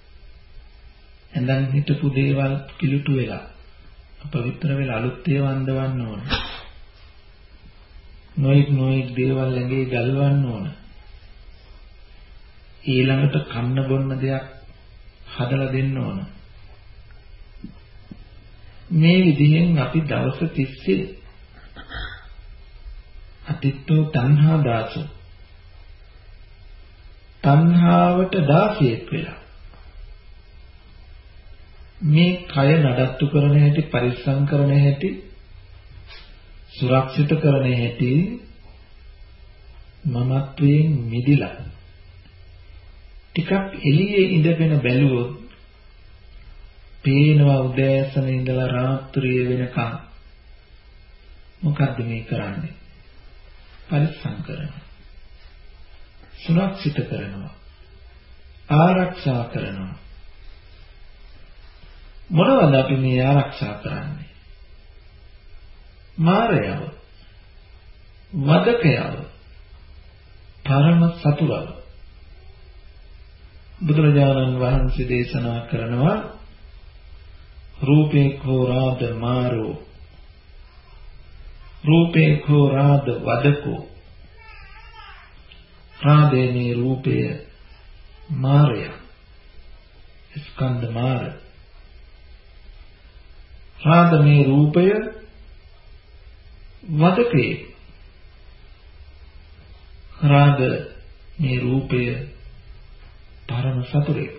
එඳන් හිටපු දේවල් කිලුටු වෙලා අපවිත්‍ර වෙලා අලුත් ඒවා අඳවන්න ඕන. නොයික් නොයික් දේවල් ඇඟේ ගල්වන්න ඕන. ඊළඟට කන්න බොන්න දෙයක් හදලා දෙන්න ඕන. මේ විදිහෙන් අපි දවස් තිස්සේ අතිත්තෝ තණ්හා දාසෝ තණ්හාවට දාසියෙක් වෙලා මේ කය නඩත්තු කරන හැටි, පරිස්සම් කරන හැටි, සුරක්ෂිත කරන හැටි මමත්වයෙන් මිදිලා ටිකක් එළියේ ඉඳගෙන බැලුවොත් පේනවා උදෑසන ඉඳලා රාත්‍රිය වෙනකම් මොකද්ද මේ කරන්නේ? පරිස්සම් කරනවා, සුරක්ෂිත කරනවා, ආරක්ෂා කරනවා. මොනවද අපි මේ ආරක්ෂා කරන්නේ? මායයව, වදකයව, පරම සතුරව. බුදුරජාණන් වහන්සේ දේශනා කරනවා රූපේ කෝ රාද මාරෝ, රූපේ කෝ රාද වදකෝ. රාදේනේ රූපය මාරය, ස්කන්ධ මාර. රාද මේ රූපය වදකේ. රාද මේ රූපය පරම සතුරේ.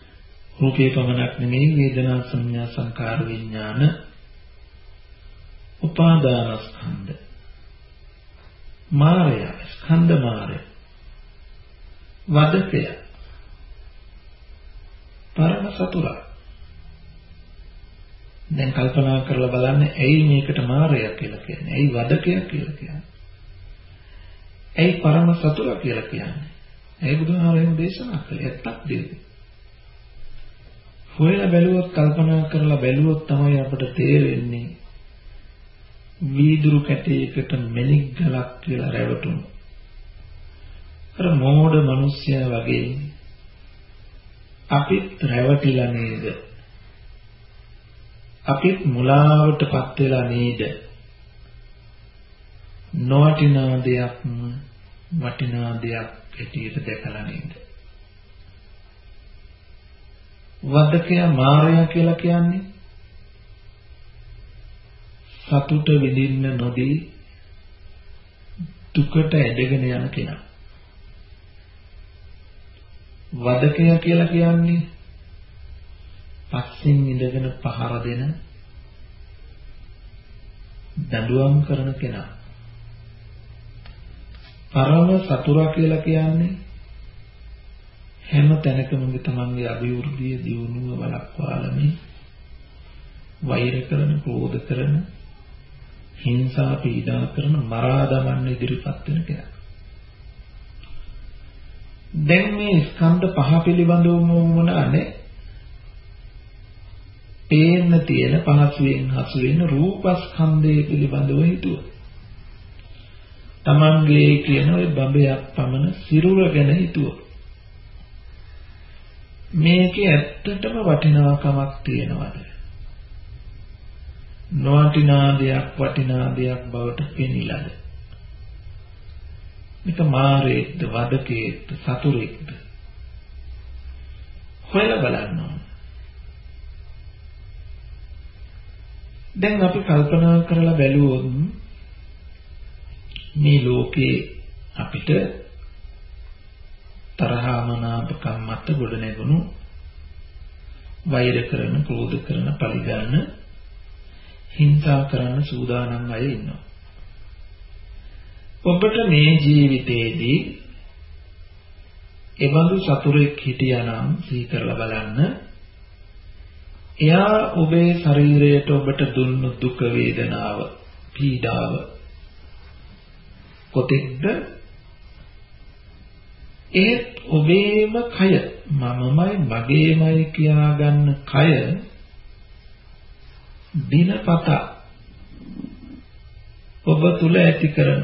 රූපේ පමණක් නෙමෙයි වේදනා සංඥා සංකාර විඥාන උපාදානස්කන්ධ මායය ස්කන්ධ මායය වදකය පරම සතුරා. දැන් කල්පනා කරලා බලන්න ඇයි මේකට මායය කියලා කියන්නේ? ඇයි වදකය කියලා කියන්නේ? ඇයි පරම සතුරා කියලා කියන්නේ? ඇයි බුදුහාමරෙන් දේශනා කළේ? ඇත්තක් දෙවි. හොයලා බැලුවොත් කල්පනා කරලා බැලුවොත් තමයි අපට තේරෙන්නේ වීදුරු කැටයකට මණික් ගලක් කියලා රැවටුණු. අර මෝඩ මිනිස්සයා වගේ අපිත් රැවටිලා නේද? අපිත් මුලාවටපත් වෙලා නේද? නොවටිනා දෙයක් වටිනා දෙයක් ඇටියට දැකලා නේද? වදකය මායя කියලා කියන්නේ සතුට විඳින්න නොදී දුකට ඇදගෙන යන කෙනා. වදකය කියලා කියන්නේ පස්සෙන් ඉඳගෙන පහර දෙන දඬුවම් කරන කෙනා. පරම සතුරා කියලා කියන්නේ හැම තැනකම තමන්ගේ අභිවෘද්ධිය දියුණුව වළක්වාලමි වෛර කරන, ක්‍රෝධ කරන, හිංසා පීඩා කරන, මරා දමන්න ඉදිරිපත් වෙන කෙනා. දැන් මේ ස්කන්ධ පහ පිළිබඳවම මොනවානේ? පේන්න තියෙන පහසුවෙන් හසු වෙන රූපස්කන්ධය පිළිබඳව හිතුවා. තමන්ගේ කියන ඔය බඹයක් පමණ සිරුර ගැන හිතුවා. මේකේ ඇත්තටම වටිනාකමක් තියෙනවද? නොවටිනා දෙයක් වටිනා දෙයක් බවට පෙනිලාද? මේක මාරේක්ද, වදකේක්ද, සතුරෙක්ද? හොයලා බලන්න ඕන. දැන් අපි කල්පනා කරලා බැලුවොත් මේ ලෝකේ අපිට තරහමනාපකම් මත ගොඩ නැගුණු වෛර කරන, ක්‍රෝධ කරන, පරිගන්න, හිංසා කරන සූදානම් අය ඉන්නවා. ඔබට මේ ජීවිතේදී එබඳු සතුරෙක් හිටියානම් සිහි කරලා බලන්න. එයා ඔබේ ශරීරයට ඔබට දුන්නු දුක, වේදනාව, පීඩාව කොතෙක්ද? ඒත් ඔබේම කය, මමමයි මගේමයි කියාගන්න කය දිනපතා ඔබ තුල ඇති කරන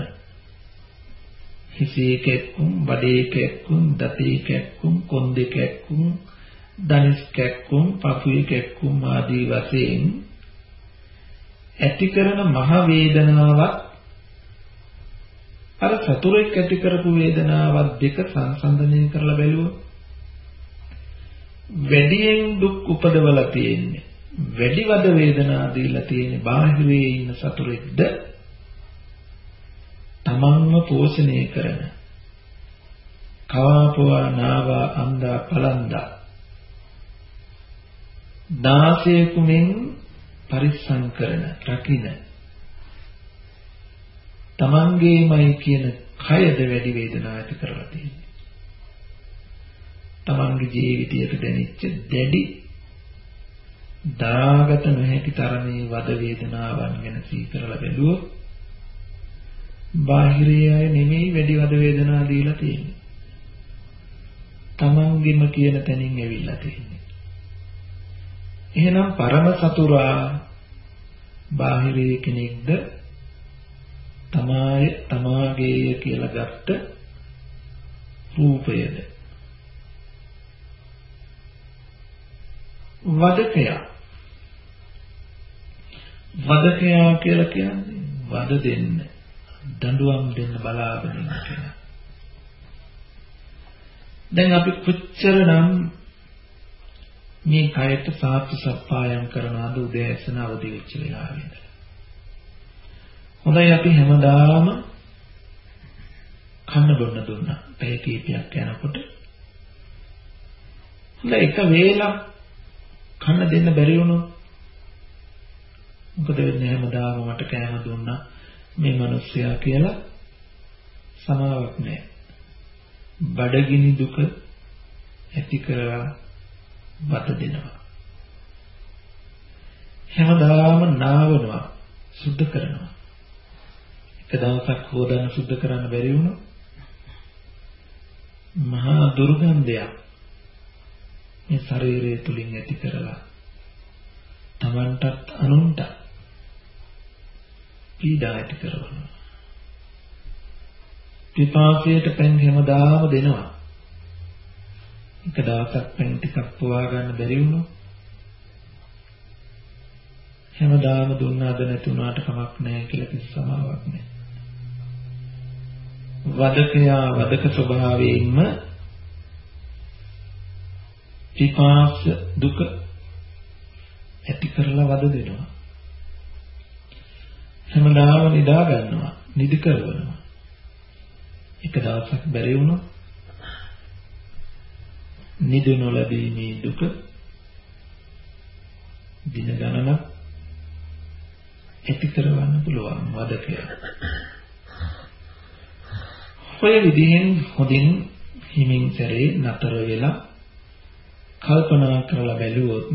හිසේ කැක්කුම්, බඩේ කැක්කුම්, දතේ කැක්කුම්, කොන්දේ කැක්කුම්, දනිස් කැක්කුම්, පපුවේ කැක්කුම් ආදී වශයෙන් ඇති කරන මහ වේදනාවක් අර සතුරෙක් ඇති කරපු වේදනාවක් දෙක සංසන්දනය කරලා බැලුවොත් වැඩියෙන් දුක් උපදවලා තියෙන්නේ, වැඩි වද වේදනා දීලා තියෙන්නේ බාහිරේ ඉන්න සතුරෙක්ද තමන්ව පෝෂණය කරන කවාපුවා නාවා අන්දා පලන්දා දාසයෙකුමින් පරිස්සම් කරන රකින්න තමන්ගේමයි කියන කයද වැඩි වේදනාවක් ඇති කරලා තියෙන්නේ. තමන්ගේ ජීවිතයට දැනෙච්ච දැඩි දාගත නොහැකි තරමේ වද වේදනාවන් ගැන සිහි කරලා බැලුවොත් බාහිරයේ අය නෙමෙයි වැඩි වද වේදනා දීලා තියෙන්නේ. තමන්ගෙම කියන තැනින් ඇවිල්ලා තියෙන්නේ. එහෙනම් පරම සතුරා බාහිරයේ කෙනෙක්ද තමාය තමාගේ කියලා ගත්ත රූපයද? වදකයා වදකයා කියලා කියන්නේ වද දෙන්න, දඬුවම් දෙන්න බලාගෙන ඉන්න කෙනා. දැන් අපි කොච්චරනම් මේ කයට සාත්තු සප්පායම් කරනවාද උදෑසන අවදි වෙච්ච වෙලාවෙද? හොඳයි, අපි හැමදාම කන්න බොන්න දුන්නා. පැය කීපයක් යනකොට හොඳයි එක වේලක් කන්න දෙන්න බැරි වුණොත් මොකද වෙන්නේ හැමදාම මට කෑම දුන්නා මේ මිනිස්සයා කියලා සමාවක් නැහැ. බඩගිනි දුක ඇති කරලා වත දෙනවා. හැමදාම නාවනවා, සුද්ධ කරනවා. එක දවසක් හොදන්න සුද්ධ කරන්න බැරි වුණා. මහා දුර්ගන්ධයක් මේ ශරීරය තුලින් ඇති කරලා තමන්ටත් අනුන්ට පීඩා ඇති කරනවා. පිපාසයට පෙන් හැමදාම දෙනවා. එක දවසක් පෙන් ටිකක් පුවා ගන්න බැරි වුණා. හැමදාම දුන්නාද නැති වුණාට කමක් නැහැ කියලා කිසි සමාවක් නැහැ. වදකයා වදක ස්වභාවයෙන්ම පිපාස දුක ඇති කරලා වද දෙනවා. හැමදාම නිදා ගන්නවා, නිදි කරනවා. එක දවසක් බැරි වුණා. නිදි නොලැබීමේ දුක දින ගණනක් ඇති කරවන්න පුළුවන් වදකයා. ඔය විදිහෙන් හොඳින් හිමින් සැරේ නතර වෙලා කල්පනා කරලා බැලුවොත්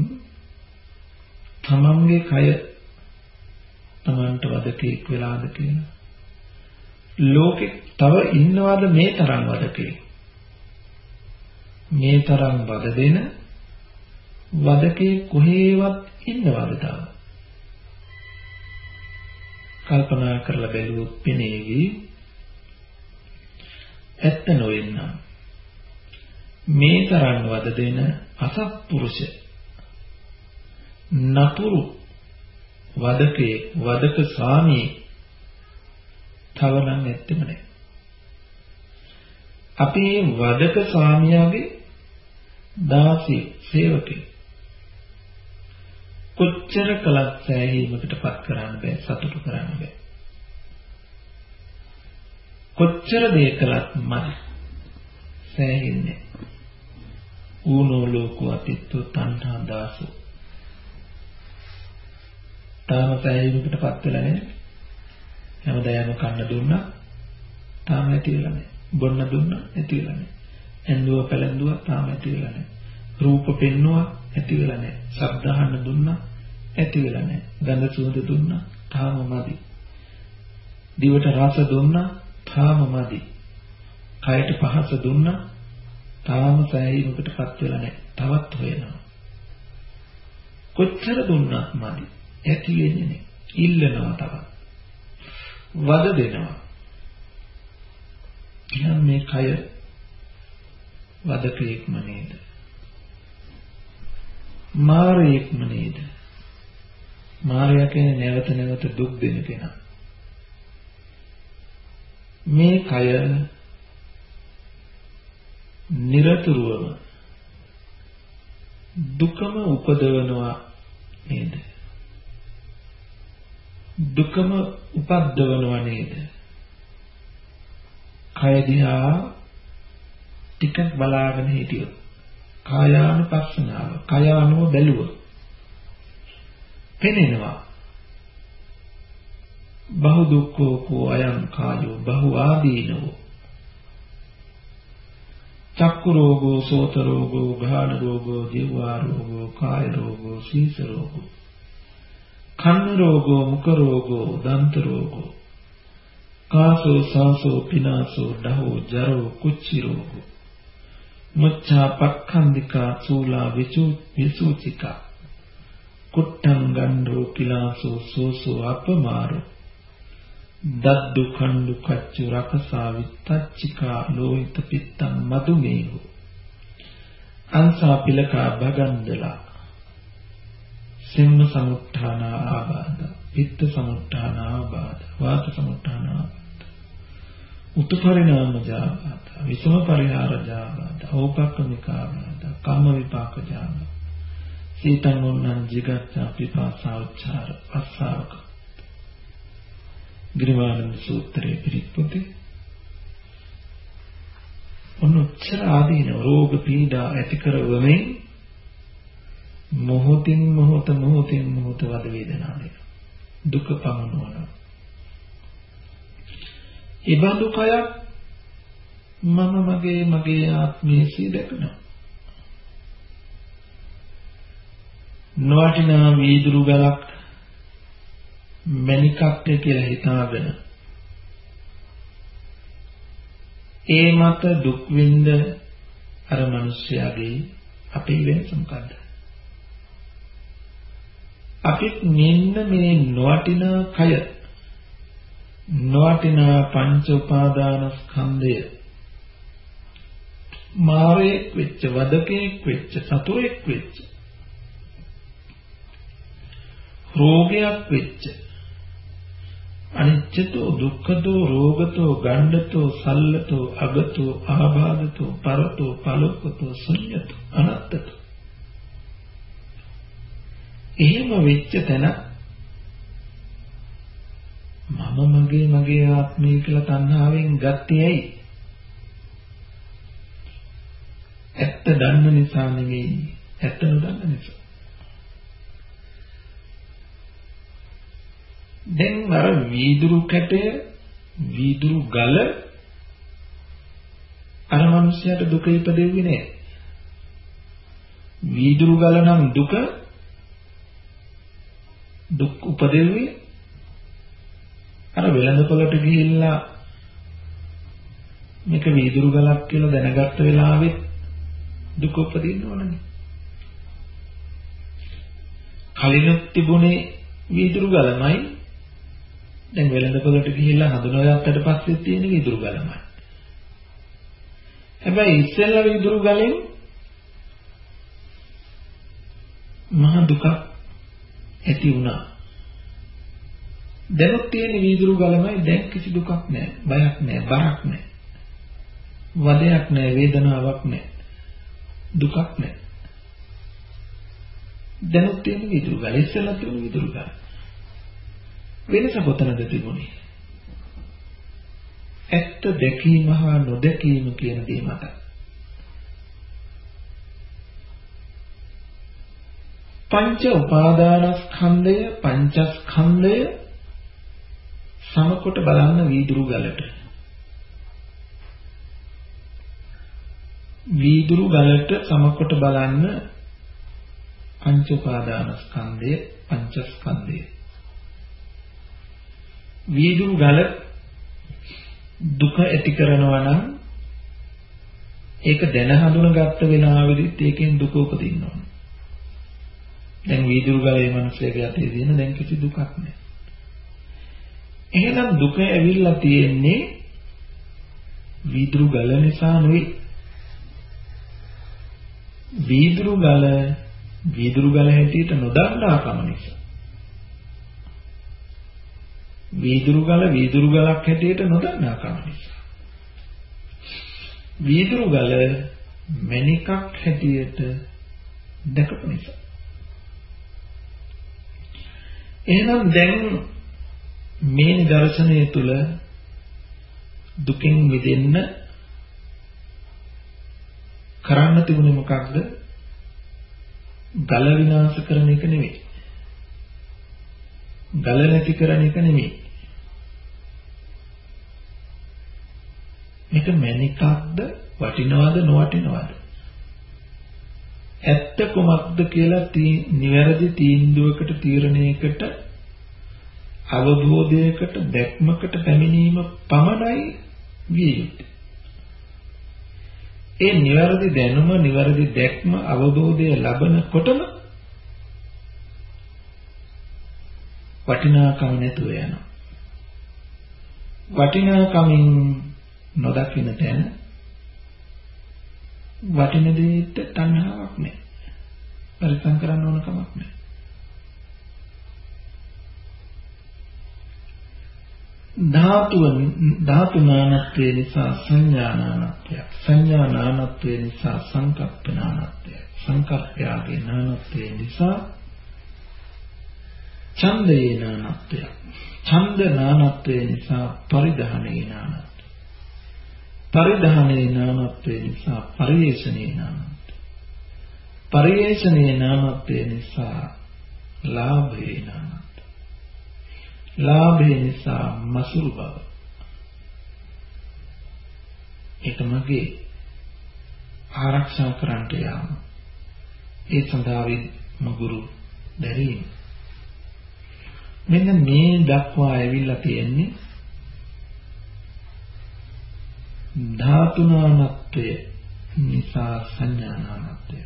තමන්ගේ කය තමන්ට වදකෙක් වෙලාද කියලා. ලෝකෙ තව ඉන්නවද මේ තරම් වදකෙක්? මේ තරම් වද දෙන වදකේ කොහේවත් ඉන්නවද තව? කල්පනා කරලා බැලුවොත් පෙනේවි ඇත්ත නොවෙන්නම් මේ තරම් වද දෙන අසත්පුරුෂ නපුරු වදකේ වදක ස්වාමී තවනම් ඇත්තෙම නැහැ. අපි වදක ස්වාමියාගේ දාසී සේවකේ කොච්චර කලක් සෑහීමකටපත් කරන්න බෑ, සතුටු කරන්න බෑ. කොච්චර දේ කළත් මදි. සෑහෙන්නේ. ඌනෝ ලෝකෝ අතිත්තෝ තණ්හා දාසෝ. තාම සෑහීමකටපත් වෙලා නැහැ. හැමදාම කන්න දුන්නා තාම ඇති වෙලා නැහැ. බොන්න දුන්නා ඇති වෙලා නැහැ. ඇඳුව පැලඳුවා තාම ඇති වෙලා නැහැ. රූප පෙන්නුවා ඇති වෙලා නැහැ. ශබ්ද අහන්න දුන්නා ඇති වෙලා නැහැ. ගන්ධ සුවඳ දුන්නා තාම මදි. දිවට රස දුන්නා තාම මදි. කයට පහස දුන්නා තාම සෑහීමකටපත් වෙලා නැහැ. තවත් හොයනවා. කොච්චර දුන්නත් මදි. ඇති වෙන්නේ නැහැ. ඉල්ලනවා තවත්. වද දෙනවා. එහෙනම් මේ කය වදකෙක්ම නේද? මාරයෙක්ම නේද? මාරයා කියන්නේ නැවත නැවත දුක් දෙන කෙනා. මේ කය නිරතුරුවම දුකම උපදවනවා නේද? දුකම උපද්දවනවා නේද? කය දිහා ටිකක් බලාගෙන හිටියොත් කායානුපස්සනාව කය අනුව බැලුවොත් පෙනෙනවා බහු දුක්ඛෝ කෝ අයං කායෝ බහු ආදීනෝ චක්කු රෝගෝ සෝත රෝගෝ ගාන රෝගෝ ජීවා රෝගෝ කාය රෝගෝ සීස රෝගෝ කන්න රෝගෝ මුඛ රෝගෝ දන්ත රෝගෝ කාසෝ සාසෝ පිනාසෝ ඩහෝ ජරෝ කුච්චි රෝගෝ මුච්ඡා පක්ඛන්දිකා චූලා විචු විසුචිකා කුට්ටං ගණ්ඩෝ කිලාසෝ සෝසෝ අපමාරෝ දද්දු කණ්ඩු කච්චු රකසා විත්තච්චිකා ලෝහිත පිත්තං මදුමේහෝ අංසා පිලකා බගන්දලා සිම්ම සමුත්ථාන ආබාධ පිත්ත සමුත්ථාන ආබාධ වාත සමුත්ථාන ආබාධ උත්පරිණාම ජාබාධ විසම පරිහාර ජාබාධ ඕපක්කමික ආබාධ කාම විපාක ජාබාධ සීතං මොන්නං jigaccha පිපාසා උච්චාර අස්සාවක ගිරිමානන්ද සූත්‍රයේ පිරිපොතේ ඔන්නොච්චර ආදීන රෝග පීඩා ඇති කරවමින් මොහොතින් මොහොත මොහොතින් මොහොත වද වේදනා දෙනවා. දුක පමුණවනවා. ඒ බඳු කයක් මම මගේ මගේ ආත්මයේදී දැකනවා. නොවටිනා වීදුරු ගලක් මණිකක් කියලා හිතාගෙන ඒ මත දුක් විඳ අර මිනිස්යාගේ අපේ වෙනස මොකද්ද? අපිත් මෙන්න මේ නොවටිනා කය නොවටිනා පංච උපාදාන ස්කන්ධය මාරේක් වෙච්ච වදකෙක් වෙච්ච සතුරෙක් වෙච්ච රෝගයක් වෙච්ච අනිච්චතෝ දුක්ඛතෝ රෝගතෝ ගණ්ඩතෝ සල්ලතෝ අගතෝ ආබාධතෝ පරතෝ පලොක්කතෝ ශුන්‍යතෝ අනත්තතෝ එහෙම වෙච්ච තැන මම මගේ මගේ ආත්මය කියලා තණ්හාවෙන් ගත්තේ ඇයි? ඇත්ත දන්න නිසා නෙවෙයි, ඇත්ත නොදන්න නිසා. දැන් අර වීදුරු කැටය වීදුරු ගල අර මනුස්සයාට දුක ඉපදෙන්නේ නැහැ. වීදුරු ගල නම් දුක දුක් උපදෙන්නේ අර වෙළඳපොළට ගිහිල්ලා මේක වීදුරු ගලක් කියලා දැනගත්ත වෙලාවෙත් දුක උපදින්න ඕනනේ. කලිනුත් තිබුණේ වීදුරු ගලමයි. දැන් වෙළඳපොළට ගිහිල්ලා හඳුනාගත්තට පස්සේ තියෙන වීදුරු ගලමයි. හැබැයි ඉස්සෙල්ලා වීදුරු ගලෙන් මහ දුක ඇති වුණා. දැන් තියෙන වීදුරු ගලමයි දැන් කිසි දුකක් නැහැ, බයක් නැහැ, බරක් නැහැ. වදයක් නැහැ, වේදනාවක් නැහැ, දුකක් නැහැ. දැන් තියෙන වීදුරු ගල ඉස්සෙල්ලා තියෙන වීදුරු ගල. වෙනස කොතනද තිබුණේ? ඇත්ත දැකීම හා නොදැකීම කියන දේ මත. පංච උපාදානස්කන්ධය පංචස්කන්ධය සමකොට බලන්න වීදුරු ගලට. වීදුරු ගලට සමකොට බලන්න පංච උපාදානස්කන්ධය පංචස්කන්ධය. වීදුරු ගල දුක ඇති කරනවා නම් ඒක දැන හඳුනගත්ත වෙලාවෙදිත් ඒකෙන් දුක උපදිනවා. දැන් වීදුරු ගලේ මනසේගේ අතේ තියෙන දැන් කිසි දුකක් නැහැ. එහෙනම් දුක ඇවිල්ලා තියෙන්නේ වීදුරු ගල නිසා නෙවෙයි. වීදුරු ගල වීදුරු ගල හැටියට නොදන්නාකම නිසා. වීදුරු ගල වීදුරු ගලක් හැටියට නොදන්නාකම නිසා. වීදුරු ගල මණිකක් හැටියට දැකපු නිසා. එහෙනම් දැන් මේ දර්ශනය තුල දුකින් මිදෙන්න කරන්න තිබුණේ මොකක්ද? ගල විනාශ කරන එක නෙවෙයි. ගල නැති කරන එක නෙවෙයි. මේක මණිකක්ද වටිනවද නොවටිනවද? ඇත්ත කොමක්ද කියලා නිවැරදි තීන්දුවකට තීරණයකට අවබෝධයකට දැක්මකට පැමිණීම පමණයි විය යුත්තේ. ඒ නිවැරදි දැනුම නිවැරදි දැක්ම අවබෝධය ලබනකොටම වටිනාකම නැතුව යනවා. වටිනාකමින් නොදකින්න තැන වටින දෙයට තණ්හාවක් නැහැ. පරිසම් කරන්න ඕන කමක් නැහැ. ධාතුව ධාතු නානත්වය නිසා සංඥා නානත්වය. සංඥා නානත්වය නිසා සංකප්ප නානත්වය. සංකප්පයගේ නානත්වය නිසා ඡන්දේ නානත්වය. ඡන්ද නානත්වය නිසා පරිධානේ නානත්වය. පරිධානේ නානත්වය නිසා පරිේශනේ නානත්වය. පරිේශනේ නානත්වය නිසා ලාභේ නානත්වය. ලාභය නිසා මසුරු බව. ඒක මගේ ආරක්ෂා කරන්නට යාම. ඒ සඳහා මගුරු දැරීම. මෙන්න මේ දක්වා ඇවිල්ලා තියෙන්නේ ධාතුනානත්වය නිසා සංඥානානත්වය.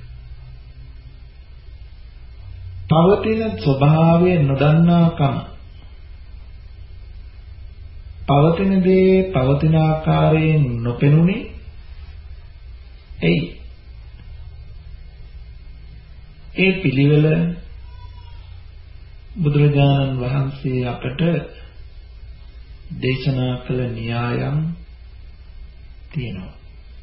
පවතින ස්වභාවය නොදන්නාකම, පවතින දේ පවතින ආකාරයෙන් නොපෙනුනේ එයි. ඒ පිළිවෙල බුදුරජාණන් වහන්සේ අපට දේශනා කළ න්‍යායම් තියෙනවා.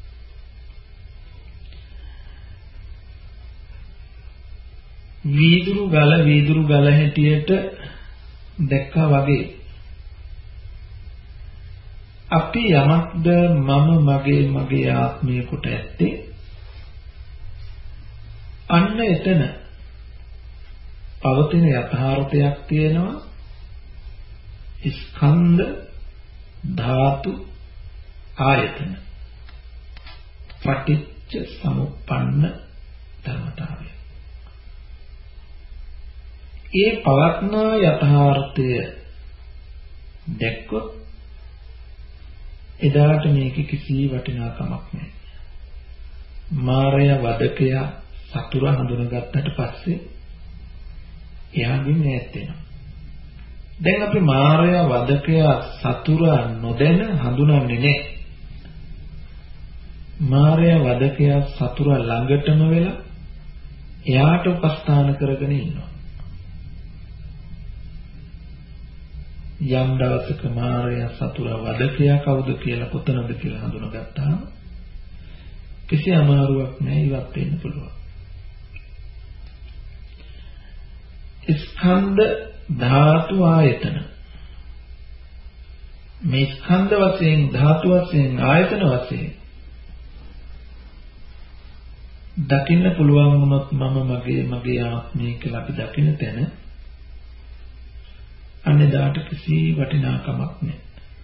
වීදුරු ගල වීදුරු ගල හැටියට දැක්කා වගේ අපි යමක්ද මම මගේ මගේ ආත්මය කොට ඇත්තේ අන්න එතන පවතින යථාර්ථයක් තියෙනවා. ස්කන්ධ ධාතු ආයතන පටිච්ච සමුප්පන්න ධර්මතාවය. ඒ පවත්නා යථාර්ථය දැක්කොත් එදාට මේක කිසි වටිනාකමක් නැහැ. මාරය වදකයා සතුර හඳුනගත්තට පස්සේ එයාගෙන් ඈත් වෙනවා. දැන් අපි මාරය වදකයා සතුර නොදැන හඳුනන්නේ නැහැ. මාරය වදකයා සතුර ළඟටම වෙලා එයාට උපස්ථාන කරගෙන ඉන්නවා. යම් දවසක මාරය සතුර වදකයා කවුද කියලා කොතනද කියලා හඳුනගත්තාම කිසි අමාරුවක් නැහැ, ඉවත් වෙන්න පුළුවන්. ස්කන්ධ ධාතු ආයතන, මේ ස්කන්ධ වශයෙන් ධාතු වශයෙන් ආයතන වශයෙන් දකින්න පුළුවන් වුණොත් මම මගේ මගේ ආත්මය කියලා අපි දකින්න තැන අන්නේදාට කිසි වටිනාකමක් නැහැ.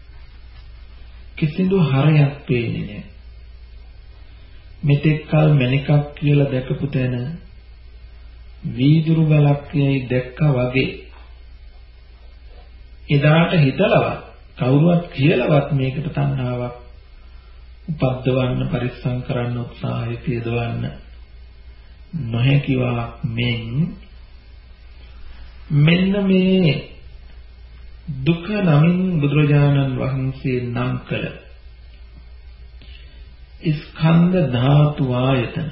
කිසිදු හරයක් පේන්නේ නැහැ. මෙතෙක් කල මණිකක් කියලා දැකපු තැන වීදුරු ගලක් කියයි දැක්කා වගේ එදාට හිතලවත් කවුරුවත් කියලාවත් මේකට තණ්හාවක් උපද්දවන්න පරිස්සම් කරන්න උත්සාහය පියදවන්න නොහැකිවා මෙන් මෙන්න මේ දුක නමින් බුදුරජාණන් වහන්සේ නම් කළ ස්කන්ධ ධාතු ආයතන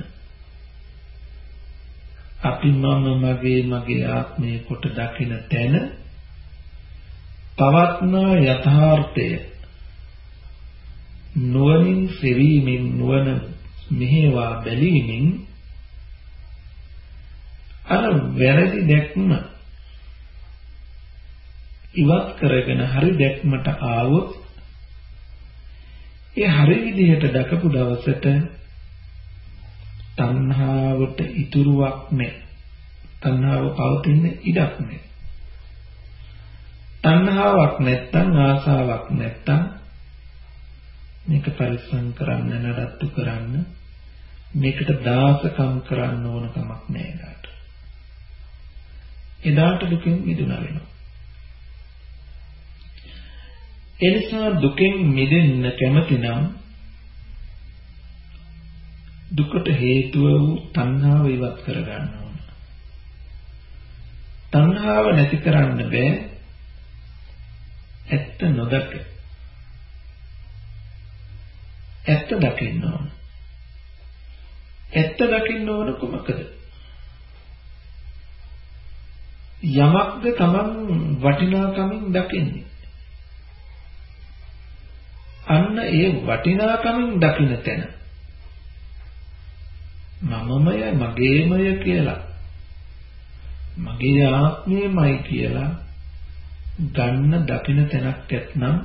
අපි මම මගේ මගේ ආත්මය කොට දකින තැන පවත්නා යථාර්ථය නුවණින් සෙවීමෙන් නුවණ මෙහෙවා බැලීමෙන් අර වැරදි දැක්ම ඉවත් කරගෙන හරි දැක්මට ආවොත් ඒ හරි විදිහට දකපු දවසට තණ්හාවට ඉතුරුවක් නැහැ. තණ්හාව පවතින ඉඩක් නැහැ. තණ්හාවක් නැත්තම් ආසාවක් නැත්තම් මේක පරිස්සම් කරන්න නඩත්තු කරන්න මේකට දාසකම් කරන්න ඕන කමක් නැහැ එදාට. එදාට දුකෙන් මිදුණා වෙනවා. එනිසා දුකෙන් මිදෙන්න කැමති නම් දුකට හේතුව වූ තණ්හාව ඉවත් කර ගන්න ඕන. තණ්හාව නැති කරන්න බෑ ඇත්ත නොදක. ඇත්ත දකින්න ඕන. ඇත්ත දකින්න ඕන කොමකද? යමක්ද Taman වටිනාකමින් දකින්නේ. අන්න ඒ වටිනාකමින් දකින්න තැන මමමය මගේමය කියලා මගේ ආත්මයමයි කියලා ගන්න දකින්න තැනක් ඇත්නම්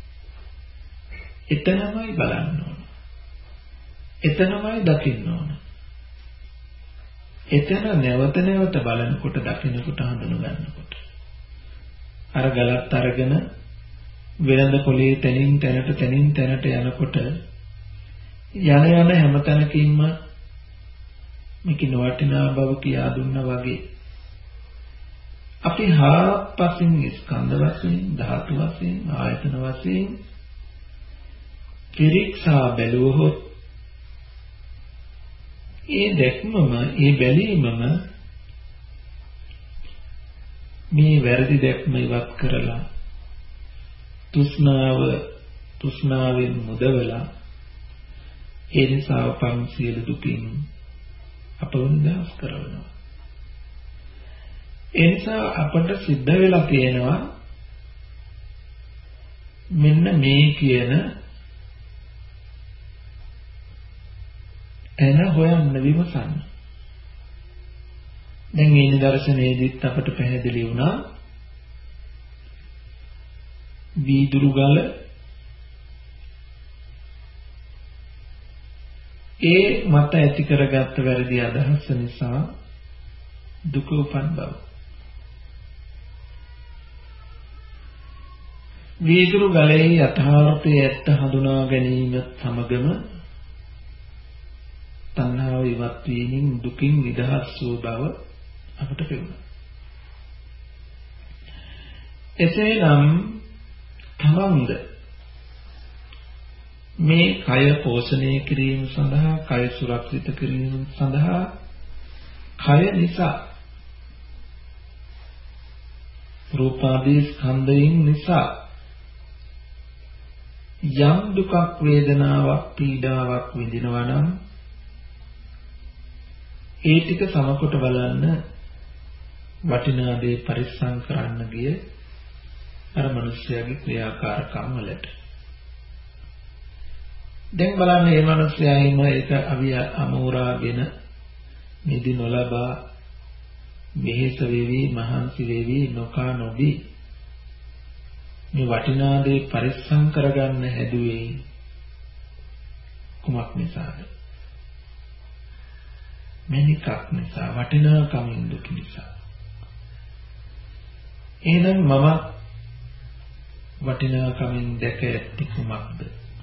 එතනමයි බලන්න ඕන. එතනමයි දකින්න ඕන. එතන නැවත නැවත බලනකොට දකින්නකොට හඳුන ගන්නකොට අර ගලත් අරගෙන වෙළඳ පොලේ තනින් තැනට තනින් තැනට යනකොට යන යන හැමතැනකින්ම මේක නොවටිනා බව කියා දුන්නා වගේ අපි හාත්පසින් ස්කන්ධ වශයෙන් ධාතු වශයෙන් ආයතන වශයෙන් පිරික්සා බැලුවොත් ඒ දැක්මම ඒ බැලීමම මේ වැරදි දැක්ම ඉවත් කරලා තෘෂ්ණාව තෘෂ්ණාවෙන් මුදවලා ඒ නිසා පං සියලු දුකින් අපව නිදහස් කරවනවා. ඒ නිසා අපට සිද්ධ වෙලා තියෙනවා මෙන්න මේ කියන එන හොයන්න විමසන්න. දැන් මේ නිදර්ශනයේදීත් අපට පැහැදිලි වුණා වීදුරු ගල ඒ මත ඇති කරගත්ත වැරදි අදහස නිසා දුක උපන් බව. වීදුරු ගලේ යථාර්ථයේ ඇත්ත හඳුනා ගැනීම සමගම තණ්හාව ඉවත් වීමෙන් දුකින් නිදහස් වූ බව අපට පෙනුණා. එසේනම් තමන්ද මේ කය පෝෂණය කිරීම සඳහා කය සුරක්ෂිත කිරීම සඳහා කය නිසා රූපාදී ස්කන්ධයන් නිසා යම් දුකක් වේදනාවක් පීඩාවක් විඳිනවා නම් ඒ ටික සමකොට බලන්න වටිනා දේ පරිස්සම් කරන්න ගිය අර මිනිස්යාගේ ක්‍රියාකාරකම් වලට දැන් බලන්න මේ මිනිස්යා ඉන්න ඒක අවිය අමෝරාගෙන නිදි නොලබා මෙහෙස වෙවි මහන්සි වෙවි නොකා නොබී මේ වටිනා දේ පරිස්සම් කරගන්න හැදුවේ කුමක් නිසාද? මැනිකක් නිසා, වටිනාකමින් දුක නිසා. එහෙනම් මම වටිනාකමින් දැක ඇත්තේ කුමක්ද?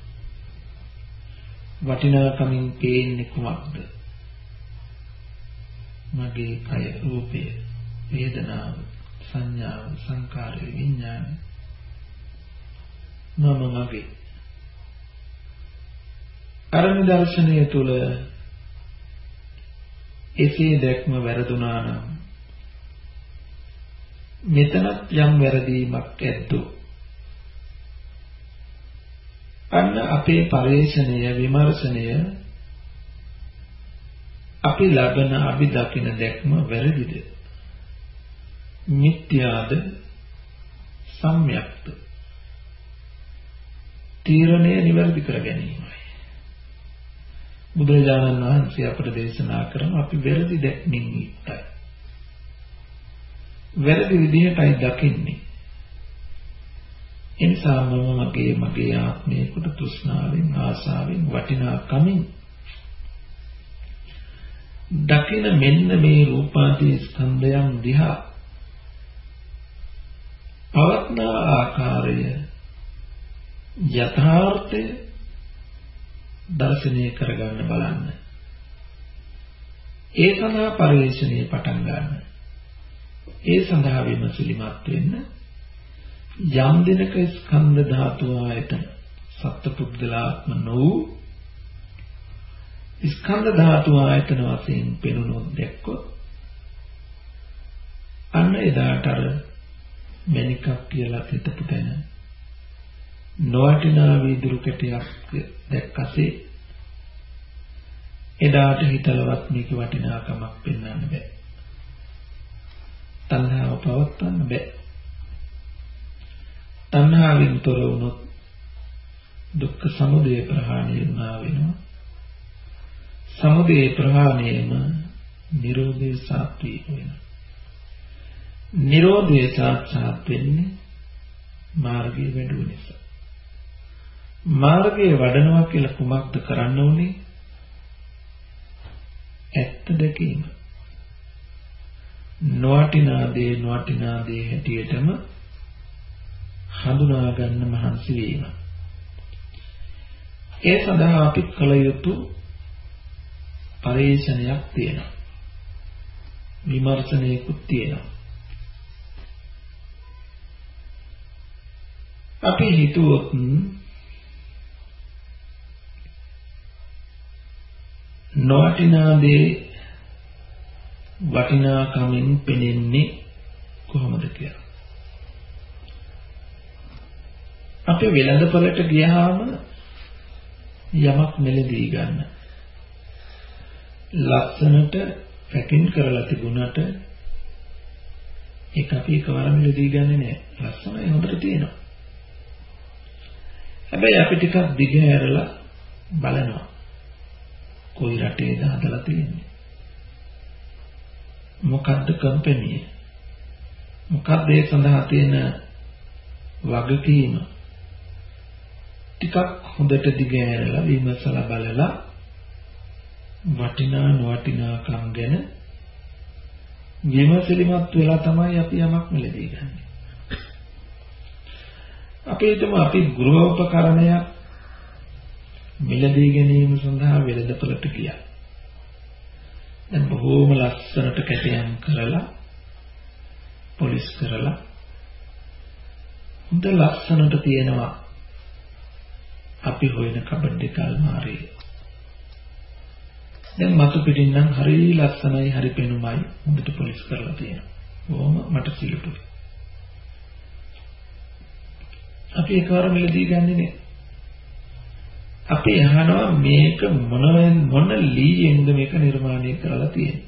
වටිනාකමින් පේන්නේ කුමක්ද? මගේ කය, රූපය, වේදනාව, සංඥාව, සංකාරය, විඥානය. මම මගේ. අරණ දර්ශනය තුල එසේ දැක්ම වැරදුනා නම් මෙතනත් යම් වැරදීමක් ඇද්දෝ අන්න අපේ පරිශ්‍රණය විමර්ශනය අපි ලබන අපි දකින දැක්ම වැරදිද මිත්‍යාද සම්‍යක්ද තීරණය නිවැරදි කර ගැනීමයි බුදුරජාණන් වහන්සේ අපට දේශනා කරන අපි වැරදි දැක්මින් ඉත්තයි. වැරදි විදිහටයි දකින්නේ. එනිසා මම මගේ මගේ ආත්මයේ කොට තෘෂ්ණාවෙන් ආසාවෙන් වටිනාකමින් දකින මෙන්න මේ රූපාදී ස්කන්ධයන් දිහා පවත්නා ආකාරය යථාර්ථය දර්ශනය කරගන්න බලන්න. ඒ සඳහා පරිශ්‍රණය පටන් ගන්න. ඒ සඳහා විමසිලිමත් වෙන්න. යම් දිනක ස්කන්ධ ධාතු ආයතන සත්පුද්ගලාත්ම නොවු ස්කන්ධ ධාතු ආයතන වශයෙන් පෙනුනොත් දැක්කොත් අන්න එදාට අර මණිකක් කියලා හිතපු තැන නොවටිනා වීදුරු කැටයක් දැක්කසේ එදාට හිතලවත් මේක වටිනාකමක් පෙන්වන්න බෑ. තණ්හාව පවත්වන්න බෑ. තණ්හාවෙන් තොර වුණොත් දුක්ඛ සමුදය ප්‍රහාණය වෙනවා. සමුදය ප්‍රහාණයම නිරෝධය සාත්‍ය වෙනවා. නිරෝධය සාක්ෂාත් වෙන්නේ මාර්ගයේ වැඩුව නිසා. මාර්ගයේ වඩනවා කියලා කුමක්ද කරන්න ඕනේ? ඇත්ත දැකීම. නොවටිනා දේ නොවටිනා දේ හැටියටම හඳුනා ගන්න මහන්සි වීම. ඒ සඳහා අපි කළ යුතු පරිශ්‍රණයක් තියෙනවා. විමර්ශනයකුත් තියෙනවා. අපි හිතුවොත් නොවටිනා දේ වටිනාකමින් පෙනෙන්නේ කොහොමද කියලා. අපි වෙළඳපොළට ගියාම යමක් මෙලදී ගන්න. ලස්සනට පැකින් කරලා තිබුණාට ඒක අපි එකවරම මෙලදී ගන්නෙ නෑ. ලස්සනයි හොඳට තියෙනවා. හැබැයි අපි ටිකක් දිග ඇරලා බලනවා. කොයි රටේද හදලා තියෙන්නේ? මොකද්ද කම්පැනි? මොකක්ද ඒ සඳහා තියෙන වගකීම? ටිකක් හොඳට දිග ඇරලා විමසලා බලලා වටිනා නොවටිනාකම් ගැන විමසිලිමත් වෙලා තමයි අපි යමක් මෙලදී ගන්න. අපි හිතමු අපි ගෘහෝපකරණයක් මිලදී ගැනීම සඳහා වෙළඳපොළට ගියා. දැන් බොහෝම ලස්සනට කැටයම් කරලා පොලිස් කරලා හොඳ ලස්සනට තියෙනවා අපි හොයන කබඩ් එක අල්මාරිය. දැන් මතු පිටින් නම් හරි ලස්සනයි හරි පෙනුමයි හොඳට පොලිස් කරලා තියෙනවා. ඕම මට සිලුපුයි. අපි එකවර මිලදී ගන්නෙ නේ. අපි අහනවා මේක මොන මොන ලීයෙන්ද මේක නිර්මාණය කරලා තියෙන්නේ.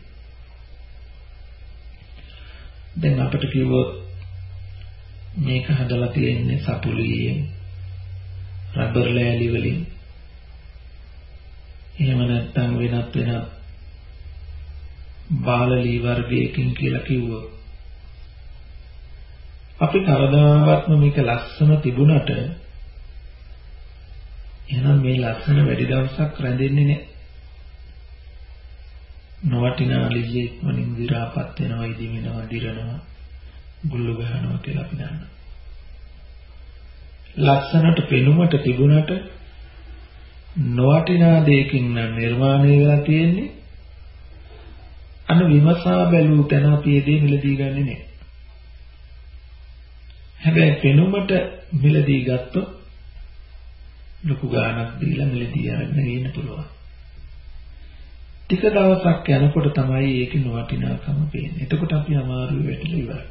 දැන් අපිට කිව්වොත් මේක හදලා තියෙන්නේ සපුලියෙන් රබර් ලෑලි වලින් එහෙම නැත්නම් වෙනත් වෙනත් බාලලී වර්ගයකින් කියලා කිව්වොත් අපි කවදාවත්ම මේක ලස්සන තිබුණට එහෙනම් මේ ලස්සන වැඩි දවසක් රැඳෙන්නේ නැහැ. නොවටිනා ලිජේ වලින් විරාපත් වෙනවා, ඉදිමිනවා, දිරනවා, ගුල්ල ගහනවා කියලා අපි දන්නවා. ලස්සනට පෙනුමට තිබුණට නොවටිනා දෙයකින් නිර්මාණය වෙලා තියෙන්නේ. අන්න විමසා බැලූ තැන අපි ඒ දේ මිලදී ගන්නෙ නැහැ. හැබැයි පෙනුමට මිලදී ගත්තොත් ලොකු ගාණක් දීලා මිලදී අරගෙන ඉන්න පුළුවන්. ටික දවසක් යනකොට තමයි ඒකේ නොවටිනාකම පේන්නේ. එතකොට අපි අමාරුවේ වැටිලා ඉවරයි.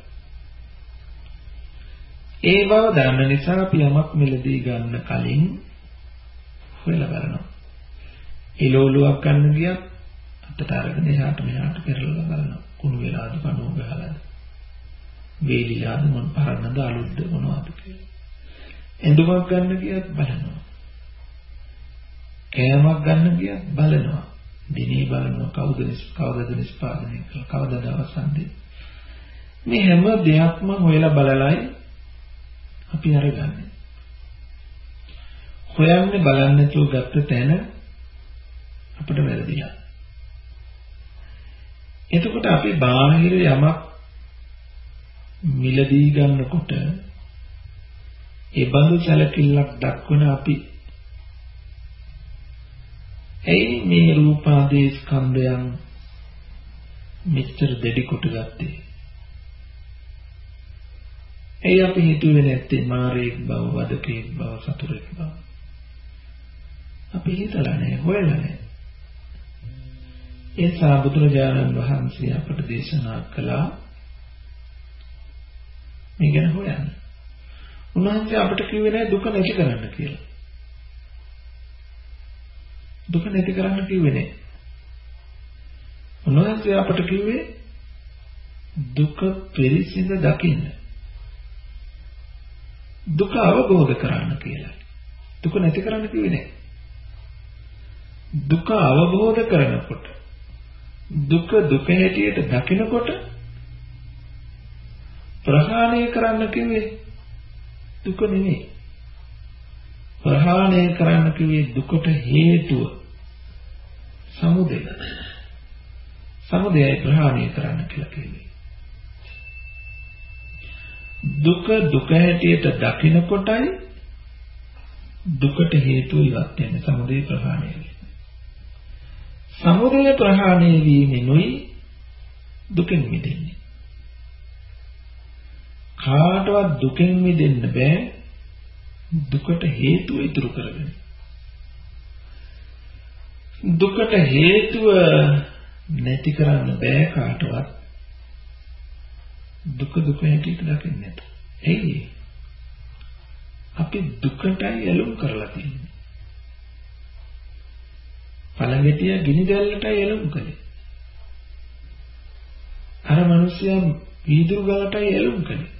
ඒ බව දන්න නිසා අපි යමක් මිලදී ගන්න කලින් හොයලා බලනවා. එළවලුවක් ගන්න ගියත් අතට අරගෙන එහාට මෙහාට පෙරලලා බලනවා. කුණු වෙලාද කණුව ගහලාද? වේලිලාද මොන පරන්නද අලුත්ද මොනවද කියලා. එඳුමක් ගන්න ගියත් බලනවා. කෑමක් ගන්න ගියත් බලනවා. දිනේ බලනවා කවුද කවුද නිෂ්පාදනය කළා කවදාද අවසන්දී. මේ හැම දෙයක්ම හොයලා බලලයි අපි අරගන්නේ. හොයන්නේ බලන්නේ නැතුව ගත්ත තැන අපිට වැරදිලා. එතකොට අපි බාහිර යමක් මිලදී ගන්නකොට ඒ බඳු සැලකිල්ලක් දක්වන අපි එයි මේ රූපාදී ස්කන්ධයන් මෙච්චර දෙඩි කොට ගත්තේ. එයි අපි හිතුවේ නැත්තේ මාරේක් බව, වදකේක් බව, සතුරෙක් බව. අපි හිතලා නැහැ, හොයලා නැහැ. ඒ සාබුදුරජාණන් වහන්සේ අපට දේශනා කළා මේ ගැන හොයන්න. උන්වහන්සේ අපට කිව්වේ නැහැ දුක නැති කරන්න කියලා. දුක නැති කරන්න කිව්වේ නැහැ. උන්වහන්සේ අපට කිව්වේ දුක පිරිසිඳ දකින්න. දුක අවබෝධ කරගන්න කියලා. දුක නැති කරන්න කිව්වේ නැහැ. දුක අවබෝධ කරනකොට දුක දුක හැටියට දකිනකොට ප්‍රහාණය කරන්න කිව්වේ දුක නෙමෙයි. ප්‍රහාණය කරන්න කිව්වේ දුකට හේතුව සමුදය. සමුදයයි ප්‍රහාණය කරන්න කියලා කිව්වේ. දුක දුක හැටියට දකිනකොටයි දුකට හේතුව ඉවත් වෙන්නේ සමුදය ප්‍රහාණය වෙන්නේ. සමුදය ප්‍රහාණය වීමෙනුයි දුකෙන් මිදෙන්නේ. කාටවත් දුකෙන් මිදෙන්න බෑ දුකට හේතුව ඉතුරු කරගෙන. දුකට හේතුව නැති කරන්න බෑ කාටවත් දුක දුක හැටියට දකින්න නැත. එයි අපි දුකටයි ඇලුම් කරලා තියෙන්නේ. පළඟටිය ගිනි දැල්ලටයි ඇලුම් කළේ. අර මිනිස්සයා වීදුරු ගලටයි ඇලුම් කළේ.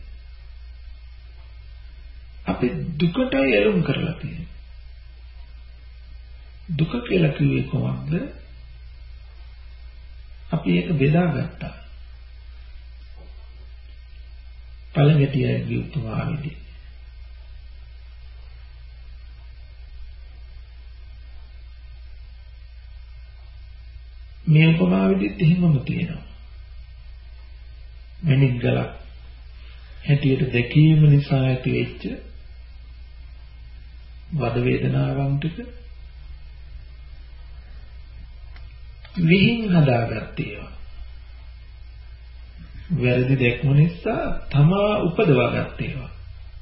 අපි දුකටයි ඇලුම් කරලා තියෙන්නේ. දුක කියලා කිව්වේ කොහොමද? අපි ඒක බෙදාගත්තා. පළඟටියගේ උපමාවේදී මේ උපමාවේදීත් එහෙමම තියෙනවා. මණික් ගලක් හැටියට දැකීම නිසා ඇති වෙච්ච වද වේදනාවන් ටික විහිං හදාගත්තේ ඒවා. වැරදි දැක්ම නිසා තමා උපදවා ගත්තේ ඒවා.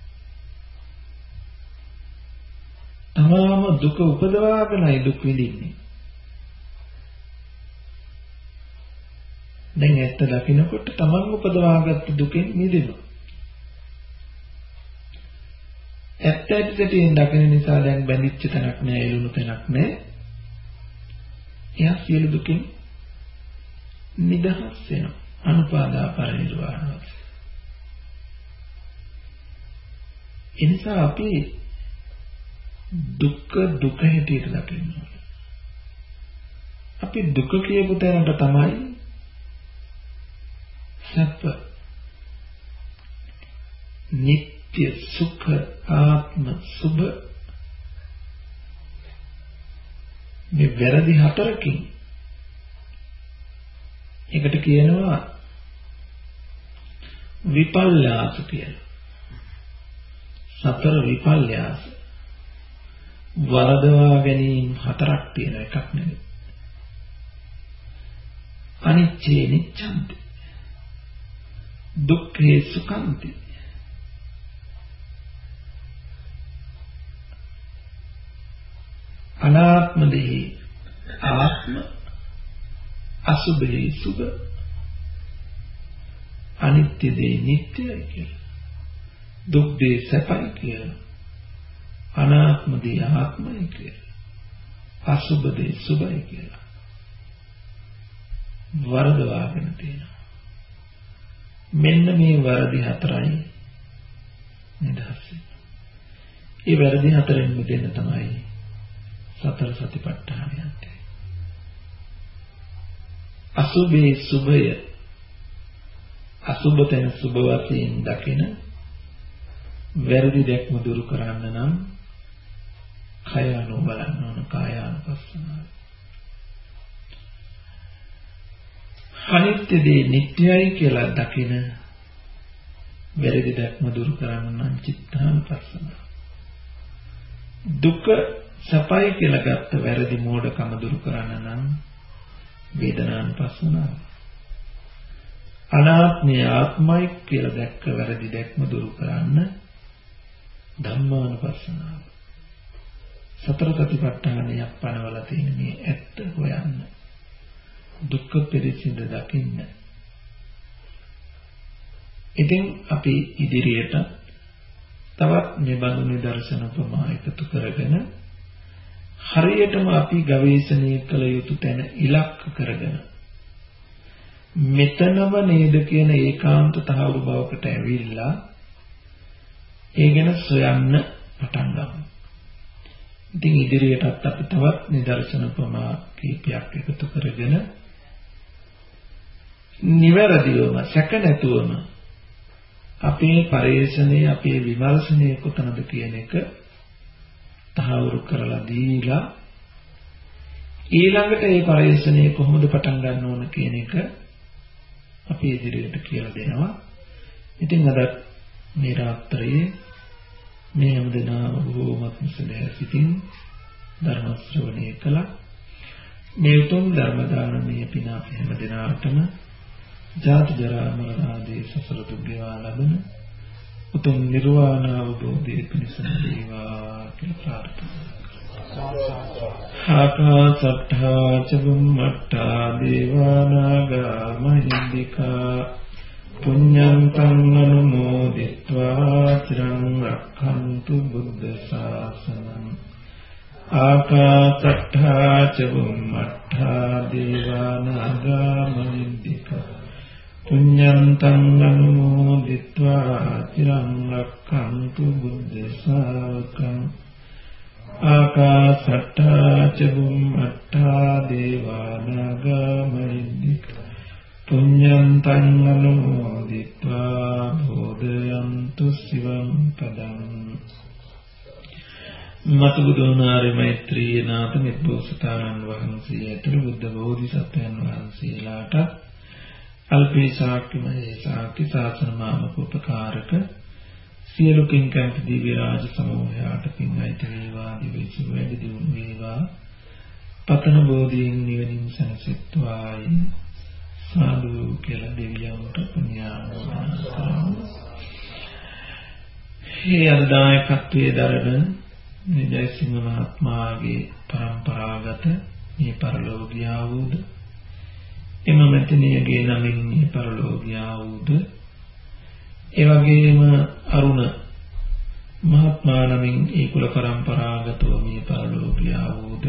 තමාම දුක උපදවාගෙනයි දුක් විඳින්නේ. දැන් ඇත්ත දකින්නකොට තමන් උපදවාගත්ත දුකෙන් මිදෙනවා. ඇත්ත ඇත්තටින් දකින නිසා දැන් බැඳිච්ච තැනක් නෑ, එළුණු තැනක් නෑ. එයා සියලු දුකින් නිදහස් වෙනවා. අනුපාදා පරිනිර්වාණය. එනිසා අපි දුක්ඛ දුක හැටියට දකින්න ඕනේ. අපි දුක කියපු තැනට තමයි සැප, නිත්‍ය සුඛ, ආත්ම සුභ මේ වැරදි හතරකින් එකට කියනවා විපල්යාස කියලා. සතර විපල්යාස. වරදවා ගැනීම හතරක් තියෙන එකක් නෙවෙයි. අනිච්චේ නිච්ඡන්ති. දුක්ඛේ සුඛන්ති. අනාත්ම දෙහි ආත්ම, අසුභේ සුභ, අනිත්‍ය දේ නිට්ටයයි කියලා. දුක් දේ සැපයි කියලා. අනාත්ම දේ ආත්මයි කියලා. අසුභ දේ සුභයි කියලා. වරදවාගෙන තියෙනවා. මෙන්න මේ වරදි හතරයි නිදහස් වෙන්නේ. මේ වරදි හතරෙන් මිදෙන්න තමයි සතර සතිපට්ඨානය. අසුභේ සුභය, අසුභ තැන සුභ වශයෙන් දකින වැරදි දැක්ම දුරු කරන්න නම් කය අනුව බලන්න ඕන. කායානුපස්සනාව. අනිත්‍ය දේ නිට්ටයයි කියලා දකින වැරදි දැක්ම දුරු කරන්න නම් චිත්තානුපස්සනාව. දුක සපයි කියලා ගත්ත වැරදි මෝඩකම දුරු කරන්න නම් වේදනානුපස්සනාව. අනාත්මය ආත්මයි කියලා දැක්ක වැරදි දැක්ම දුරු කරන්න ධම්මානුපස්සනාව. සතර සතිපට්ඨානයක් පනවලා තියෙන මේ ඇත්ත හොයන්න. දුක්ඛ පිරිසිඳ දකින්න. ඉතින් අපි ඉදිරියට තවත් මෙබඳු නිදර්ශන උපමා එකතු කරගෙන හරියටම අපි ගවේෂණය කළ යුතු තැන ඉලක්ක කරගෙන මෙතනම නේද කියන ඒකාන්ත තහවුරු බවකට ඇවිල්ලා ඒ ගැන සොයන්න පටන් ගමු. ඉතින් ඉදිරියටත් අපි තවත් නිදර්ශන උපමා කීපයක් එකතු කරගෙන නිවැරදිවම සැක නැතුවම අපේ පරිශ්‍රණය, අපේ විමර්ශනය කොතනද කියන එක තහවුරු කරලා දීලා ඊළඟට මේ පරිශ්‍රණය කොහොමද පටන් ගන්න ඕන කියන එක අපි ඉදිරියට කියලා දෙනවා. ඉතින් අද මේ රාත්‍රියේ මේ හැමදෙනාම බොහෝමත්ම සදහැසිතින් ධර්ම ශ්‍රවණය කළා. මේ උතුම් ධර්ම දානමය පින අප හැමදෙනාටම ජාති ජරා මරණ ආදී සසර දුක් ගෙවා ලබන උතුම් නිර්වාණ අවබෝධයේ පිණිස වේවා කියලා ප්‍රාර්ථනා කරනවා. ආකාසට්ඨා චුම්මට්ඨා දේවානාගා මහින්దికා පුඤ්ඤන්තං අනුමෝදිत्वा චිරං රක්ඛන්තු බුද්ධ ශාසනං. ආකාසට්ඨා චුම්මට්ඨා දේවානාගා මහින්దికා පුඤ්ඤන්තං අනුමෝදිत्वा චිරං රක්ඛන්තු බුද්ධ ශාසනං. ආකාසට්ඨා චුම්මට්ඨා දේවානාගා මහින්దికා පුඤ්ඤන්තං අනුමෝදිत्वा බෝධයන්තු සිවං පදං. මතු බුදුනාරි මෛත්‍රී නාත නිබ්බෝසතාණන් වහන්සේ ඇතුළු බුද්ධ බෝධිසත්වයන් වහන්සේලාට අල්පේ ශාක්‍ය මහේ ශාක්‍ය ශාසන මාමක උපකාරක සියලු කිංකම් දිව්‍ය රාජ සමූහයාට පින් අයිති වේවා, දිවිසු වැඩි දියුණු වේවා, පතන බෝධීන් නිවනින් සැනසෙත්වායි සාදු කියලා දෙවියන්ට පුණ්‍යානුමෝදනා කරමු. මේ අදායකත්වයේ දරන මේ ජයසිංහ මහත්මයාගේ පරම්පරාගත මේ පරලෝකීය වූද එම මෙතනියගේ නමින් මේ පරලෝකීය වූද ඒ වගේම අරුණ මහත්මයා නමින් ඒ කුල පරම්පරාගතව මේ පරලෝකීය වූද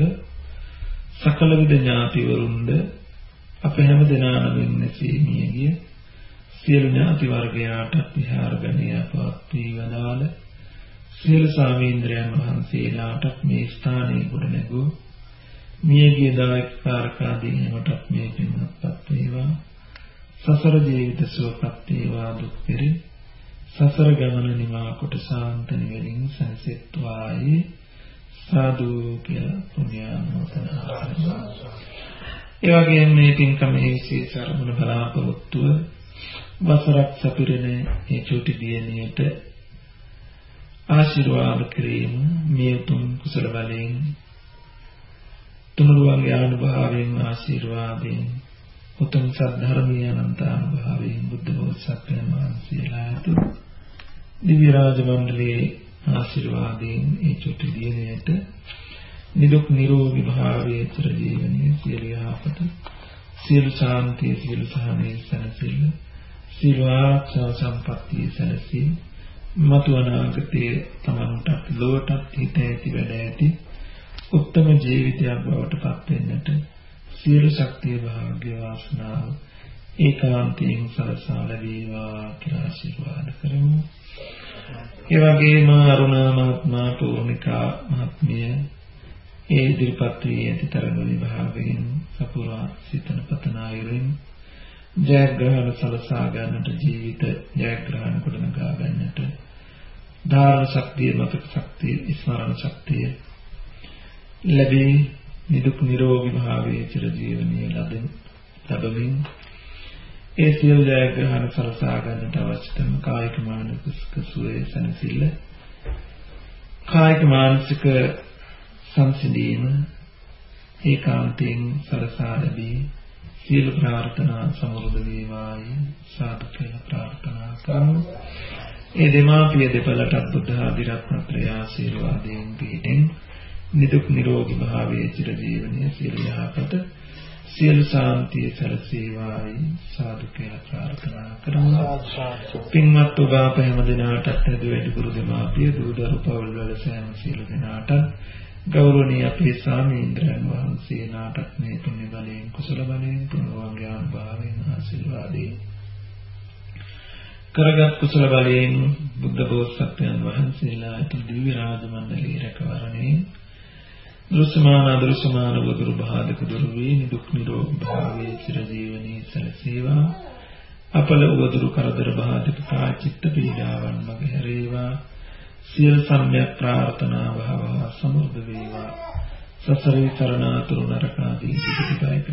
සකල විද ඥාතිවරුන්ද අප හැම දෙනා නමින් නැසීමියගේ සියලු ඥාති වර්ගයාට විහාරගණීය අපවත් වී වදාළ සියලු සාමීන්ද්‍රයන් වහන්සේලාට මේ ස්ථානයේ ගොඩ නැගූ මියගිය දායකකාරකාදී හැමතත් මේ පින්වත්පත් වේවා. සසර ජීවිත සුවපත් වේවා, දුක් පෙරේ සසර ගමන නිමා කොට සාන්ත නිවනින් සැනසෙත්වායි සාදු කියලා පුණ්‍යානුමෝදනා කරනවා. ඒ වගේම මේ පින්කමේ විශේෂ අරමුණ බලාපොරොත්තුව වසරක් සපිරෙන මේ චූටි දියණියට ආශිර්වාද කිරීම මේ උතුම් කුසල බලයෙන් තුනුරුවන්ගේ අනුභවයෙන් ආශිර්වාදයෙන් උතුම් සද්ධර්මීය අනන්ත අනුභවයෙන් බුද්ධ බෝසත්යන් වහන්සේලාට දිව්‍ය රාජ මණ්ඩලයේ ආශිර්වාදයෙන් මේ චුටි දිනයට නිදුක් නිරෝගී භාවයේ චිර ජීවනයේ සියලු යහපත සියලු ශාන්තිය සියලු සහනය සැනසෙල්ල සියලු ආශා සම්පත්තිය සැලසී මතු අනාගතයේ තමන්ටත් ලෝකටත් හිත ඇති වැඩ ඇති උත්තම ජීවිතයක් බවට පත් වෙන්නට සියලු ශක්තිය භාග්‍ය වාසනාව ඒකාන්තයෙන් සලසා ලැබේවා කියලා ආශිර්වාද කරමු. ඒ වගේම අරුණා මහත්මයා පූර්ණිකා මහත්මිය ඒ ඉදිරිපත් වී ඇති තරඟ විභාගයෙන් සපුරා සිතන පතන ආයුරින් ජයග්‍රහණ සලසා ගන්නට ජීවිත ජයග්‍රහණ කොට නගා ගන්නට ධාරණ ශක්තිය මතක ශක්තිය ස්මරණ ශක්තිය ලැබී නිදුක් නිරෝගී භාවයේ චිර ජීවනයේ ලැබෙන ලැබමින් ඒ සියලු ජයග්‍රහණ සලසා ගන්නට අවශ්‍ය කරන කායික මානසික සුවය සැනසෙල්ල කායික මානසික සංසිඳීම ඒකාන්තයෙන් සලසා ලැබී සියලු ප්‍රාර්ථනා සමෘද්ධ වේවායි සාදු කියලා ප්‍රාර්ථනා කරමු. ඒ දෙමාපිය දෙපළටත් බුද්ධ ආදී රත්නත්‍රය ආශිර්වාදයෙන් පිටින් නිදුක් නිරෝගී භාවයේ චිර ජීවනයේ සියලු යහපත සියලු ශාන්තිය සැලසේවායි සාදු කියලා ප්‍රාර්ථනා කරමු. පින්වත් ඔබ අප හැම දිනාටත් ඇද වැඩි ගුරු දෙමාපිය දූ දරු පවුල් වල සෑම සියලු දෙනාට ගෞරවනීය අපේ ස්වාමීන්ද්‍රයන් වහන්සේ නාටත් මේ පුණ්‍ය බලයෙන් කුසල බලයෙන් පුණ්‍යවන්ගේ අනුභවයෙන් ආශිර්වාදයෙන් කරගත් කුසල බලයෙන් බුද්ධ බෝසත්යන් වහන්සේලාට දිව්‍ය රාජ මණ්ඩලයේ රැකවරණේ දෘශ්‍යමාන අදෘශ්‍යමාන වදුරු බාධක දුරු වී නිදුක් නිරෝගී භාවයේ චිර ජීවනයේ සැලසේවා. අපල වදුරු කරදර බාධක කාචිත්ත පීඩාවන් මගහැරේවා. සියලු සම්‍යක් ප්‍රාර්ථනා භාව සමුර්ධ වේවා. සසරේ සරණාතුරු නරකාදී දුකිතයිකට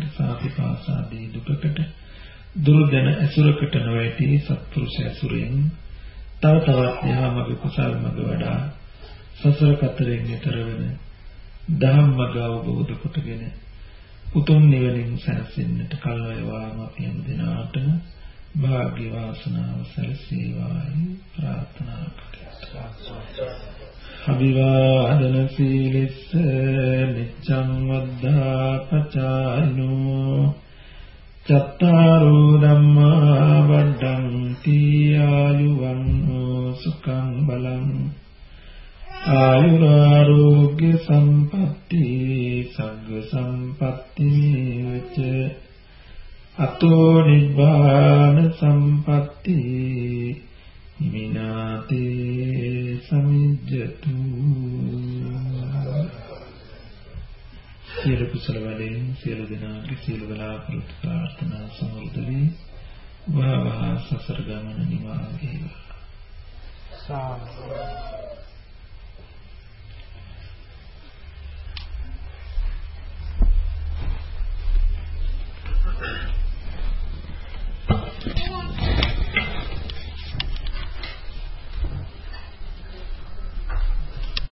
සාපිපාසාදී දුකකට දුරුදෙන ඇසුරකට නොවැටි සත්පුරුෂ ඇසුරෙන් තව තවත් යාමගේ කුසල් මඟ වඩා සසර කතරෙන් ඈතර වෙන ධම්මග අවබෝධ කොටගෙන උතුම් නිවනින් සැනසෙන්නට කල් වේවාම අපි හැම දිනාටම භාග්‍ය වාසනාව සැලසේවායි ප්‍රාර්ථනා කරමු. අභිවාදන සීලස්ස නිච්ඡං වද්ධා පචායිනෝ චත්තාරෝ ධම්මා වඩ්ඩಂತಿ ආයුවන්නෝ සුඛං බලං ආයුරාෝග්‍ය සම්පatti සග්ග සම්පatti වච අතෝ නිබ්බාන සම්පatti මිනාතේ සමිජ්ජතු. සියලු කුසල වලින් සියලු දෙනාගේ සියලු බලාපොරොත්තු ප්‍රාර්ථනා සමෘද්ධ වී වහා වහා සසර ගමන නිවා වේවා. සාදු